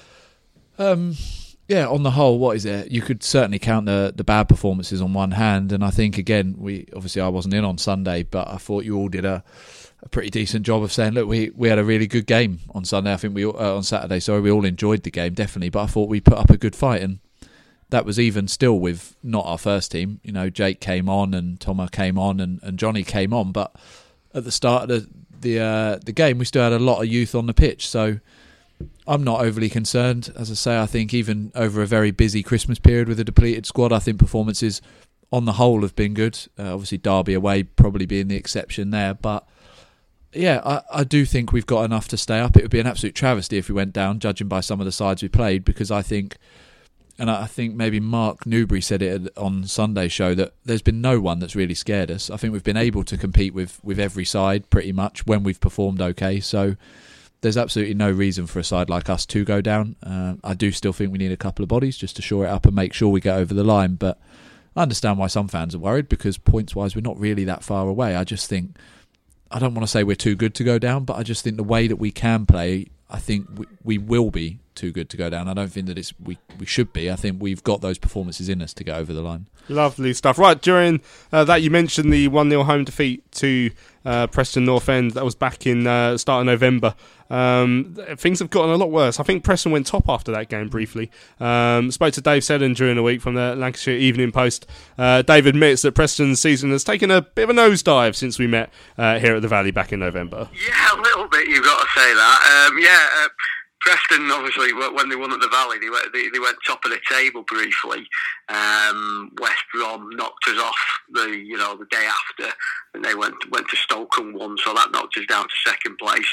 yeah, on the whole, what is it? You could certainly count the bad performances on one hand, and I think again, I wasn't in on Sunday, but I thought you all did a pretty decent job of saying, look, we had a really good game on Sunday. I think on Saturday, sorry, we all enjoyed the game definitely, but I thought we put up a good fight, and that was even still with not our first team. You know, Jake came on and Thomas came on and Johnny came on, but at the start of the game, we still had a lot of youth on the pitch. So I'm not overly concerned. As I say, I think even over a very busy Christmas period with a depleted squad, I think performances on the whole have been good. Obviously, Derby away probably being the exception there. But yeah, I do think we've got enough to stay up. It would be an absolute travesty if we went down, judging by some of the sides we played, because I think maybe Mark Newbury said it on Sunday's show, that there's been no one that's really scared us. I think we've been able to compete with every side pretty much when we've performed okay. So there's absolutely no reason for a side like us to go down. I do still think we need a couple of bodies just to shore it up and make sure we get over the line. But I understand why some fans are worried, because points-wise we're not really that far away. I just think, I don't want to say we're too good to go down, but I just think the way that we can play, I think we will be too good to go down. I don't think that we should be. I think we've got those performances in us to get over the line. Lovely stuff. Right, during that you mentioned the 1-0 home defeat to Preston North End. That was back in start of November. Things have gotten a lot worse. I think Preston went top after that game briefly. Spoke to Dave Seddon during the week from the Lancashire Evening Post. Dave admits that Preston's season has taken a bit of a nosedive since we met here at the Valley back in November. Yeah, a little bit, you've got to say that. Preston, obviously, when they won at the Valley, they went top of the table briefly. West Brom knocked us off the day after, and they went to Stoke and won, so that knocked us down to second place.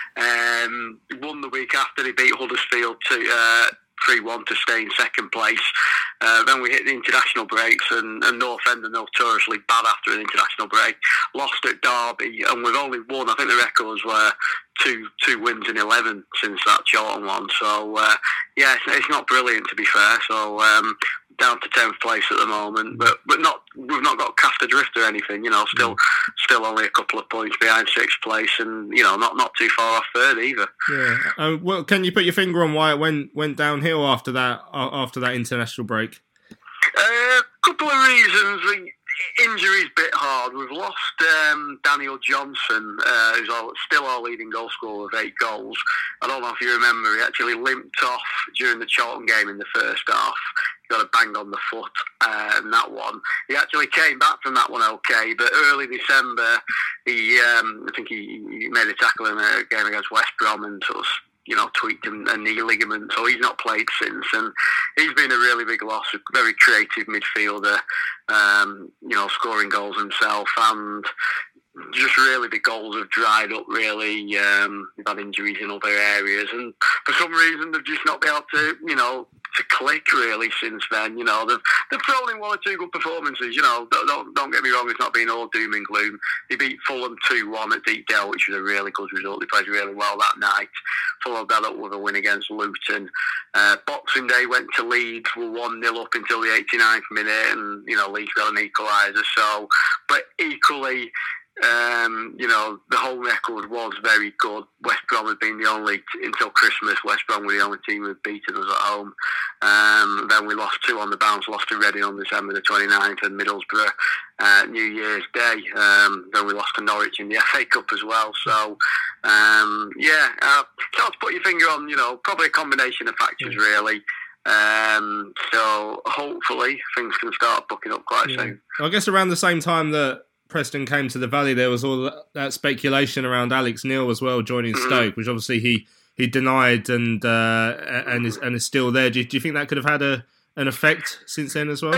Won the week after, they beat Huddersfield 3-1 to stay in second place. Then we hit the international breaks, and North End are notoriously bad after an international break. Lost at Derby, and we've only won, I think the records were two wins in 11 since that Charlton one. So, it's not brilliant, to be fair. So, down to 10th place at the moment, but we've not got cast adrift or anything, still only a couple of points behind 6th place, and not too far off third either. Yeah. Well, can you put your finger on why it went downhill after that international break? A couple of reasons. Injuries bit hard. We've lost Daniel Johnson, who's still our leading goal scorer with 8 goals. I don't know if you remember, he actually limped off during the Charlton game in the first half. He got a bang on the foot in that one. He actually came back from that one okay, but early December, I think he made a tackle in a game against West Brom and sort of tweaked a knee ligament, so he's not played since, and he's been a really big loss. A very creative midfielder, scoring goals himself, and just really the goals have dried up. Really, they've had injuries in other areas, and for some reason they've just not been able to, to click really since then. They've thrown in 1 or 2 good performances. Don't get me wrong, it's not been all doom and gloom. They beat Fulham 2-1 at Deepdale, which was a really good result. They played really well that night. Followed that up with a win against Luton. Boxing Day went to Leeds, were 1-0 up until the 89th minute, and Leeds got an equaliser. So, but equally, the home record was very good. West Brom had been until Christmas, West Brom were the only team who had beaten us at home. Then we lost 2 on the bounce, lost to Reading on December the 29th and Middlesbrough New Year's Day. Then we lost to Norwich in the FA Cup as well. So, it's hard to put your finger on, probably a combination of factors really. So hopefully things can start booking up quite soon. I guess around the same time that Preston came to the Valley, there was all that speculation around Alex Neil as well joining Stoke, which obviously he denied and is still there. Do you think that could have had an effect since then as well?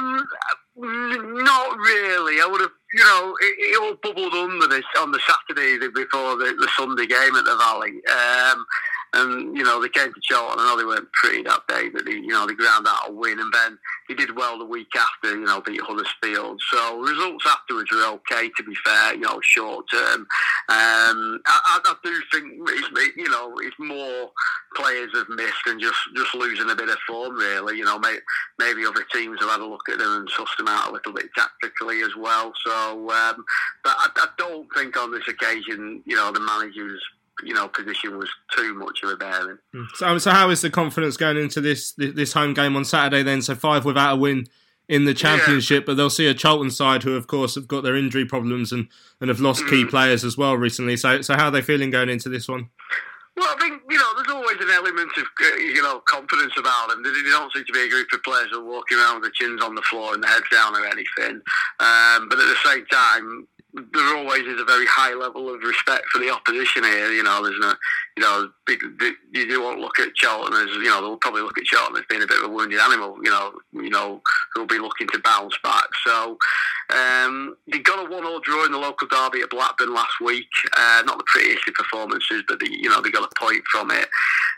Not really. I would have, it all bubbled under this on the Saturday before the Sunday game at the Valley. And, they came to Charlton. I know they weren't pretty that day, but they ground out a win. And then they did well the week after, beat Huddersfield. So results afterwards were okay, to be fair, short term. I do think, it's more players have missed and just losing a bit of form, really. Maybe other teams have had a look at them and sussed them out a little bit tactically as well. So, but I don't think on this occasion, the managers position was too much of a bearing. So how is the confidence going into this home game on Saturday then? So 5 without a win in the Championship, but they'll see a Charlton side who, of course, have got their injury problems and have lost key players as well recently. So how are they feeling going into this one? Well, I think, there's always an element of, confidence about them. They don't seem to be a group of players who are walking around with their chins on the floor and their heads down or anything. But at the same time, there always is a very high level of respect for the opposition here. There's no, you won't look at Charlton as, they'll probably look at Charlton as being a bit of a wounded animal, who'll be looking to bounce back. So, they got a 1-1 draw in the local derby at Blackburn last week. Not the prettiest of performances, but they got a point from it.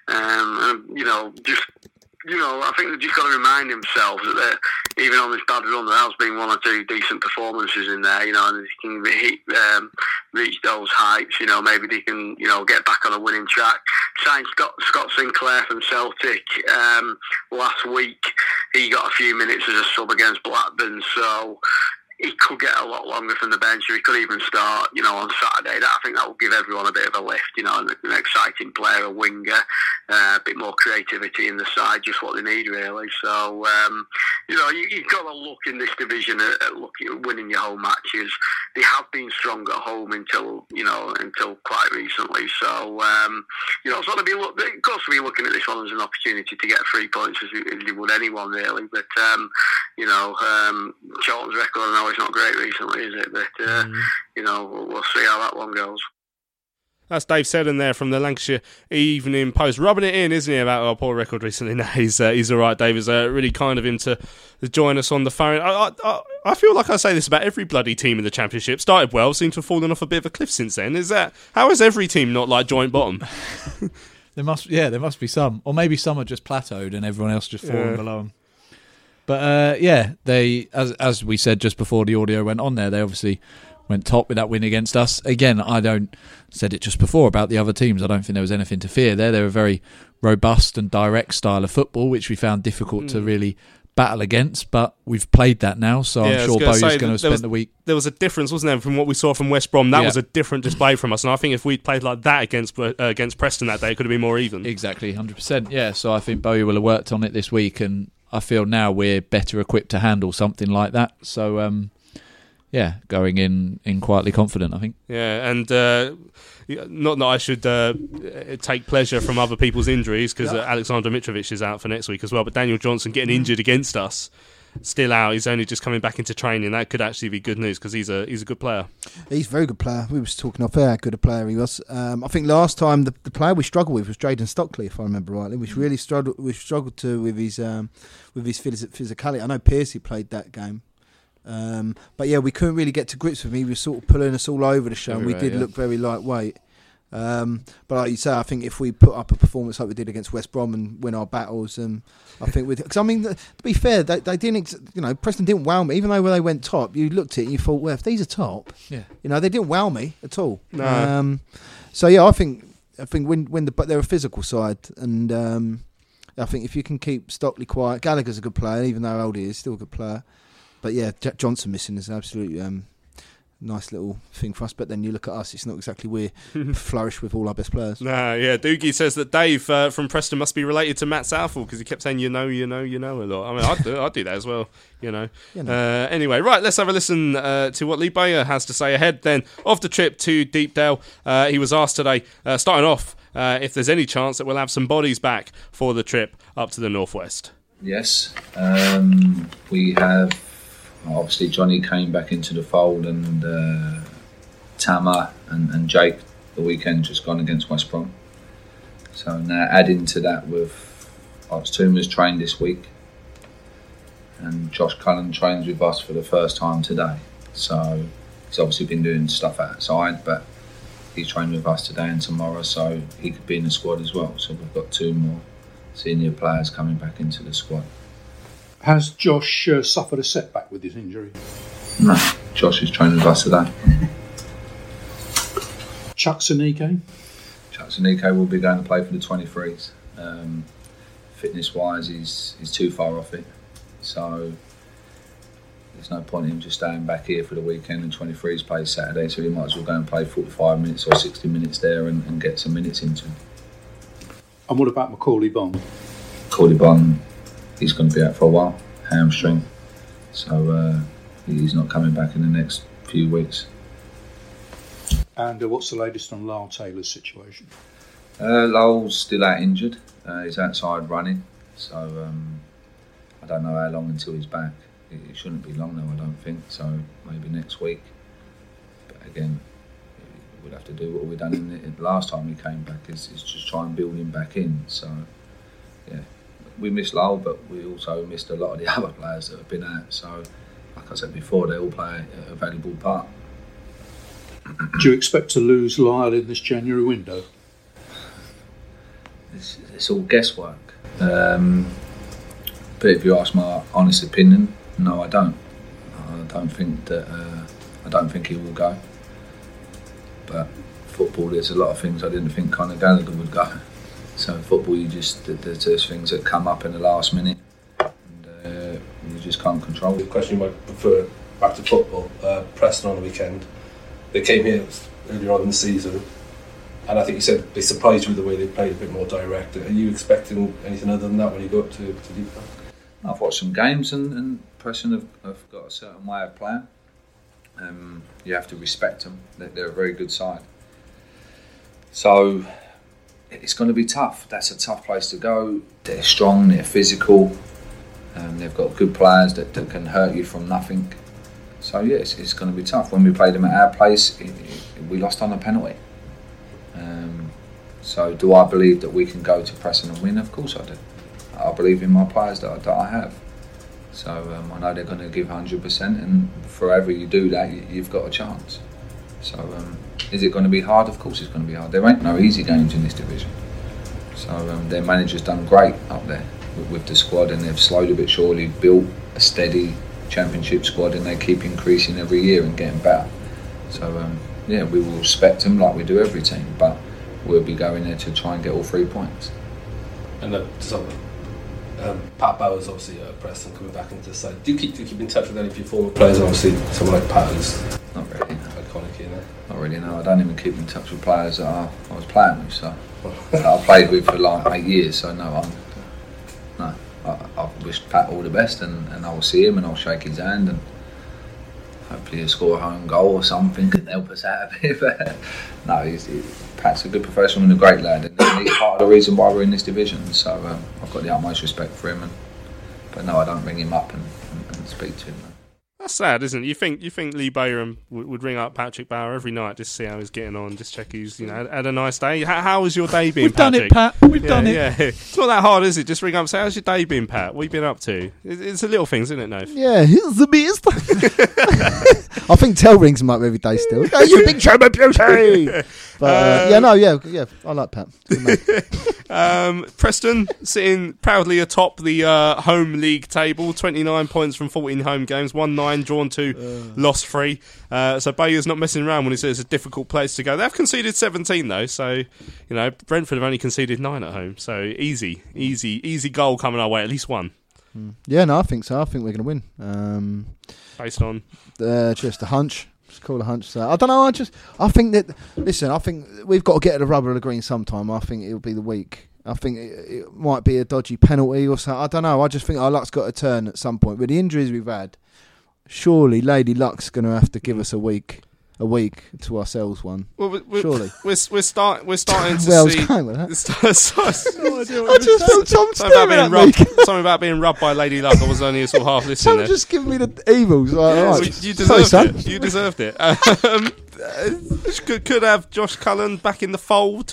I think they've just got to remind themselves that even on this bad run, there has been 1 or 2 decent performances in there, and if they can reach those heights, maybe they can, get back on a winning track. Signed Scott Sinclair from Celtic last week. He got a few minutes as a sub against Blackburn, so he could get a lot longer from the bench, or he could even start, on Saturday. I think that will give everyone a bit of a lift, an exciting player, a winger. a bit more creativity in the side, just what they need really. So you've got to look in this division at looking at winning your home matches. They have been strong at home until quite recently. So sort of of course we're looking at this one as an opportunity to get 3 points as you would anyone really. But Charlton's record, I know it's not great recently, is it? But we'll see how that one goes. That's Dave Seddon there from the Lancashire Evening Post, rubbing it in, isn't he, about our poor record recently? No, he's all right. Dave, is really kind of him to join us on the phone. I feel like I say this about every bloody team in the Championship. Started well, seemed to have fallen off a bit of a cliff since then. How is every team not like joint bottom? There must be some, or maybe some are just plateaued and everyone else just fallen below them. But they, as we said just before the audio went on there, they obviously went top with that win against us. Again, said it just before about the other teams. I don't think there was anything to fear there. They're a very robust and direct style of football, which we found difficult to really battle against. But we've played that now, so I'm sure Bowie's going to spend the week. There was a difference, wasn't there, from what we saw from West Brom? That was a different display from us, and I think if we'd played like that against Preston that day, it could have been more even. Exactly, 100%. Yeah, so I think Bowie will have worked on it this week, and I feel now we're better equipped to handle something like that. So, going in quietly confident, I think. Yeah, and not that I should take pleasure from other people's injuries, because Alexander Mitrovic is out for next week as well, but Daniel Johnson getting injured against us, still out. He's only just coming back into training. That could actually be good news, because he's a good player. He's a very good player. We were talking off air how good a player he was. I think last time the player we struggled with was Jayden Stockley, if I remember rightly. We really struggled with his physicality. I know Piercy played that game. But we couldn't really get to grips with him. He was sort of pulling us all over the show, and we did look very lightweight. But like you say, I think if we put up a performance like we did against West Brom and win our battles, I think because to be fair, they didn't. Preston didn't wow me, even though when they went top, you looked at it and you thought, well, if these are top, they didn't wow me at all. No. I think but they're a physical side, and I think if you can keep Stockley quiet, Gallagher's a good player, even though old he is, still a good player. But Jack Johnson missing is an absolutely nice little thing for us. But then you look at us, it's not exactly we flourish with all our best players. Doogie says that Dave from Preston must be related to Matt Southall, because he kept saying you know a lot. I mean, I'd do that as well, Anyway, right, let's have a listen to what Lee Bowyer has to say ahead then of the trip to Deepdale. He was asked today, starting off, if there's any chance that we'll have some bodies back for the trip up to the northwest. Yes, we have. Obviously, Johnny came back into the fold, and Tama and Jake the weekend just gone against West Brom. So now adding to that with Tuma's trained this week, and Josh Cullen trains with us for the first time today. So he's obviously been doing stuff outside, but he's trained with us today and tomorrow, so he could be in the squad as well. So we've got 2 more senior players coming back into the squad. Has Josh suffered a setback with his injury? No, Josh is training with us today. Chuck Sanike? Chuck Sanike will be going to play for the 23s. Fitness-wise, he's too far off it. So there's no point in him just staying back here for the weekend, and 23s play Saturday, so he might as well go and play 45 minutes or 60 minutes there and get some minutes into him. And what about Macaulay Bond? Macaulay Bond, he's going to be out for a while, hamstring, so he's not coming back in the next few weeks. And what's the latest on Lyle Taylor's situation? Lyle's still out injured. He's outside running, so I don't know how long until he's back. It shouldn't be long though, I don't think, so maybe next week. But again, we'll have to do what we done in the last time he came back, is just try and build him back in. So yeah, we missed Lyle, but we also missed a lot of the other players that have been out. So like I said before, they all play a valuable part. Do you expect to lose Lyle in this January window? It's all guesswork. But if you ask my honest opinion, no, I don't. I don't think he will go. But football, there's a lot of things I didn't think Conor Gallagher would go. So football, there's things that come up in the last minute, and you just can't control it. The question you might prefer back to football. Preston on the weekend. They came here earlier on in the season. and I think you said they surprised you with the way they played, a bit more direct. Are you expecting anything other than that when you go up to Deepdale? I've watched some games and Preston have got a certain way of playing. You have to respect them. They're a very good side. So it's going to be tough. That's a tough place to go. They're strong, they're physical. They've got good players that can hurt you from nothing. So yes, it's going to be tough. When we played them at our place, we lost on a penalty. So do I believe that we can go to Preston and win? Of course I do. I believe in my players that I have. So I know they're going to give 100%, and forever you do that, you've got a chance. So is it going to be hard? Of course it's going to be hard. There ain't no easy games in this division. So their manager's done great up there with the squad, and they've slowly but surely built a steady championship squad, and they keep increasing every year and getting better. So we will respect them like we do every team, but we'll be going there to try and get all 3 points. And Pat Bowers, obviously at Preston, coming back into the side. Do you keep in touch with any of your former players? Obviously, someone like Pat is not really iconic, you know. Not really, no. I don't even keep in touch with players that I was playing with, so that I played with for like 8 years. So no, I wish Pat all the best, and I will see him and I'll shake his hand, and hopefully he'll score a home goal or something and help us out a bit. But no, Pat's a good professional and a great lad, and he's part of the reason why we're in this division. So I've got the utmost respect for him, but no, I don't ring him up and speak to him. That's sad, isn't it? You think Lee Bowyer would ring up Patrick Bauer every night just to see how he's getting on, just check he's had a nice day. How was your day been, We've Patrick? done it, Pat. We've done it. Yeah. It's not that hard, is it? Just ring up and say, how's your day been, Pat? What have you been up to? It's the little things, isn't it, Nove? Yeah, here's the beast. I think Tell rings him up every day still. Oh, you big show of beauty. But I like Pat. Preston sitting proudly atop the home league table, 29 points from 14 home games, won 9, drawn 2, lost 3. So Bayo's not messing around when he says it's a difficult place to go. They've conceded 17 though, so Brentford have only conceded 9 at home. So easy goal coming our way, at least one. Yeah, no, I think so. I think we're going to win. Based on just a hunch. Just call a hunch. So I don't know. I think that. Listen, I think we've got to get to the rubber of the green sometime. I think it'll be the week. I think it might be a dodgy penalty or something. I don't know. I just think our luck's got to turn at some point. With the injuries we've had, surely Lady Luck's going to have to give us a week to ourselves one. Well, surely we're starting to well, see. Going with that. I just felt Tom staring at me. Something about being rubbed by Lady Luck. I was only sort of half listening. Tom just giving me the evils. Right. You deserved it. You deserved it. Could have Josh Cullen back in the fold.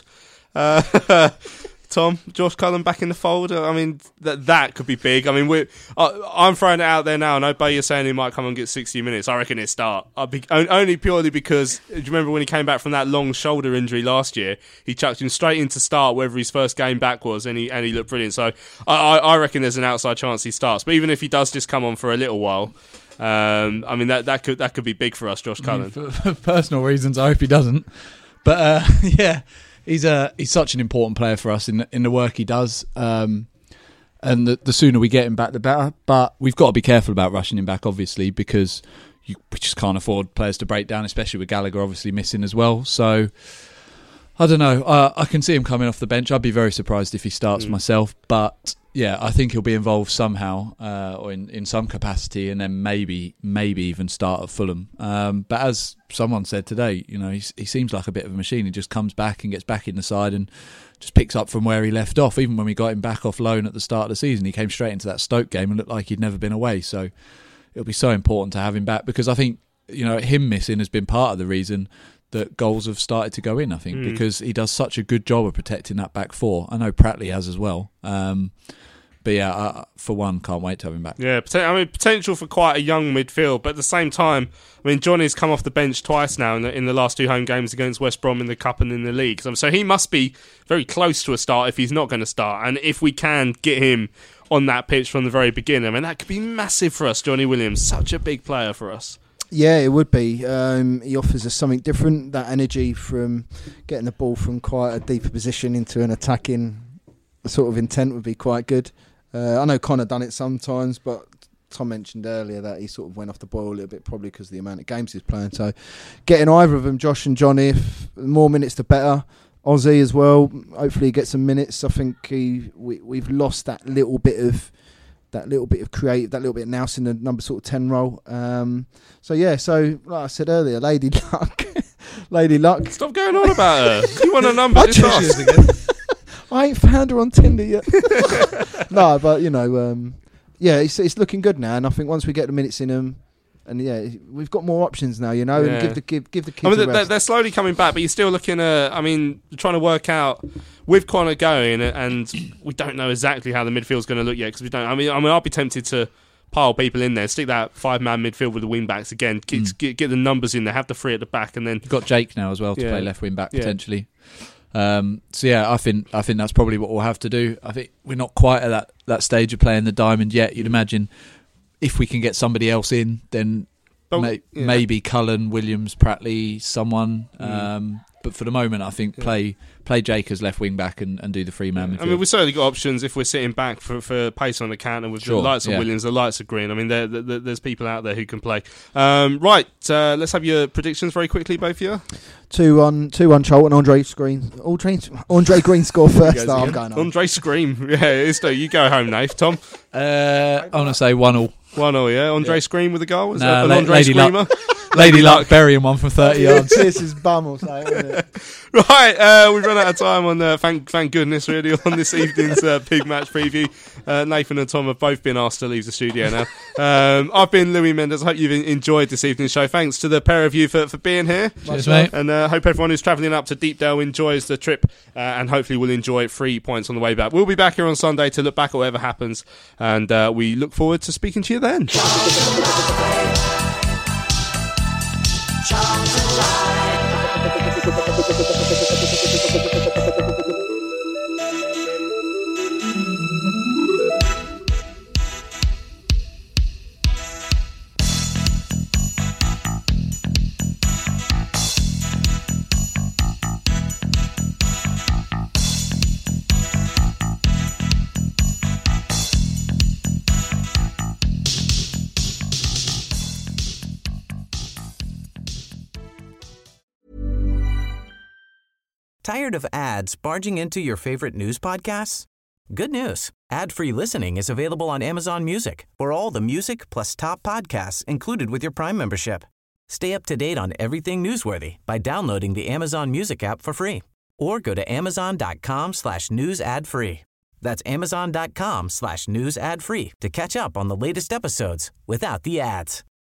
Tom, Josh Cullen back in the fold. I mean, that could be big. I mean, I'm throwing it out there now. I know Bayer's saying he might come and get 60 minutes. I reckon it start. Only purely because, do you remember when he came back from that long shoulder injury last year? He chucked him straight into start, whether his first game back was, and he looked brilliant. So I reckon there's an outside chance he starts. But even if he does just come on for a little while, I mean, that could be big for us, Josh Cullen. For personal reasons, I hope he doesn't. But yeah. He's such an important player for us in the work he does, and the sooner we get him back, the better. But we've got to be careful about rushing him back, obviously, because we just can't afford players to break down, especially with Gallagher obviously missing as well. So I don't know. I can see him coming off the bench. I'd be very surprised if he starts myself, but yeah, I think he'll be involved somehow or in some capacity, and then maybe even start at Fulham. But as someone said today, he seems like a bit of a machine. He just comes back and gets back in the side and just picks up from where he left off. Even when we got him back off loan at the start of the season, he came straight into that Stoke game and looked like he'd never been away. So it'll be so important to have him back, because I think him missing has been part of the reason that goals have started to go in, I think, because he does such a good job of protecting that back four. I know Pratley has as well. But yeah, for one, can't wait to have him back. Yeah, potential for quite a young midfield, but at the same time, Johnny's come off the bench twice now in the last 2 home games against West Brom in the Cup and in the League. So he must be very close to a start if he's not going to start. And if we can get him on that pitch from the very beginning, that could be massive for us, Johnny Williams. Such a big player for us. Yeah, it would be. He offers us something different, that energy from getting the ball from quite a deeper position into an attacking sort of intent would be quite good. I know Connor done it sometimes, but Tom mentioned earlier that he sort of went off the boil a little bit, probably because of the amount of games he's playing. So getting either of them, Josh and Johnny, if the more minutes the better. Ozzy as well. Hopefully he gets some minutes. I think we've lost that little bit of creative, that little bit of nous in the number sort of 10 role. So like I said earlier, Lady Luck. Stop going on about her. You want a number? I ain't found her on Tinder yet. No, but it's looking good now, and I think once we get the minutes in them, and we've got more options now, and give the kids a rest. They're slowly coming back, but you're still looking at. Trying to work out with Connor going, and we don't know exactly how the midfield's going to look yet because we don't. I'll be tempted to pile people in there, stick that 5-man midfield with the wing backs again, get the numbers in there, have the 3 at the back, and then you've got Jake now as well to play left wing back potentially. I think that's probably what we'll have to do. I think we're not quite at that stage of playing the diamond yet. You'd imagine if we can get somebody else in, then maybe Cullen, Williams, Pratley, someone. But for the moment, I think play Jake as left wing back and do the 3-man midfield. We've certainly got options if we're sitting back for pace on the counter with the likes of Williams, the likes of Green. There's people out there who can play. Let's have your predictions very quickly, both of you. 2-1 Charlton. Andre Green score first. I'm going on. Andre Scream. You go home, Nath. Tom? I want to say 1-1. 1-0, yeah. Andre Scream with a goal? Was that an Andre Screamer? Lady Luck burying one from 30 yards. Cheers his bum or something, isn't it? Right, we've run out of time on thank goodness really on this evening's big match preview. Nathan and Tom have both been asked to leave the studio now. I've been Louis Mendes. I hope you've enjoyed this evening's show. Thanks to the pair of you for being here. Cheers, mate. And hope everyone who's travelling up to Deepdale enjoys the trip and hopefully will enjoy 3 points on the way back. We'll be back here on Sunday to look back at whatever happens, and we look forward to speaking to you then. Tired of ads barging into your favorite news podcasts? Good news. Ad-free listening is available on Amazon Music for all the music plus top podcasts included with your Prime membership. Stay up to date on everything newsworthy by downloading the Amazon Music app for free or go to amazon.com/news ad free. That's amazon.com/news ad free to catch up on the latest episodes without the ads.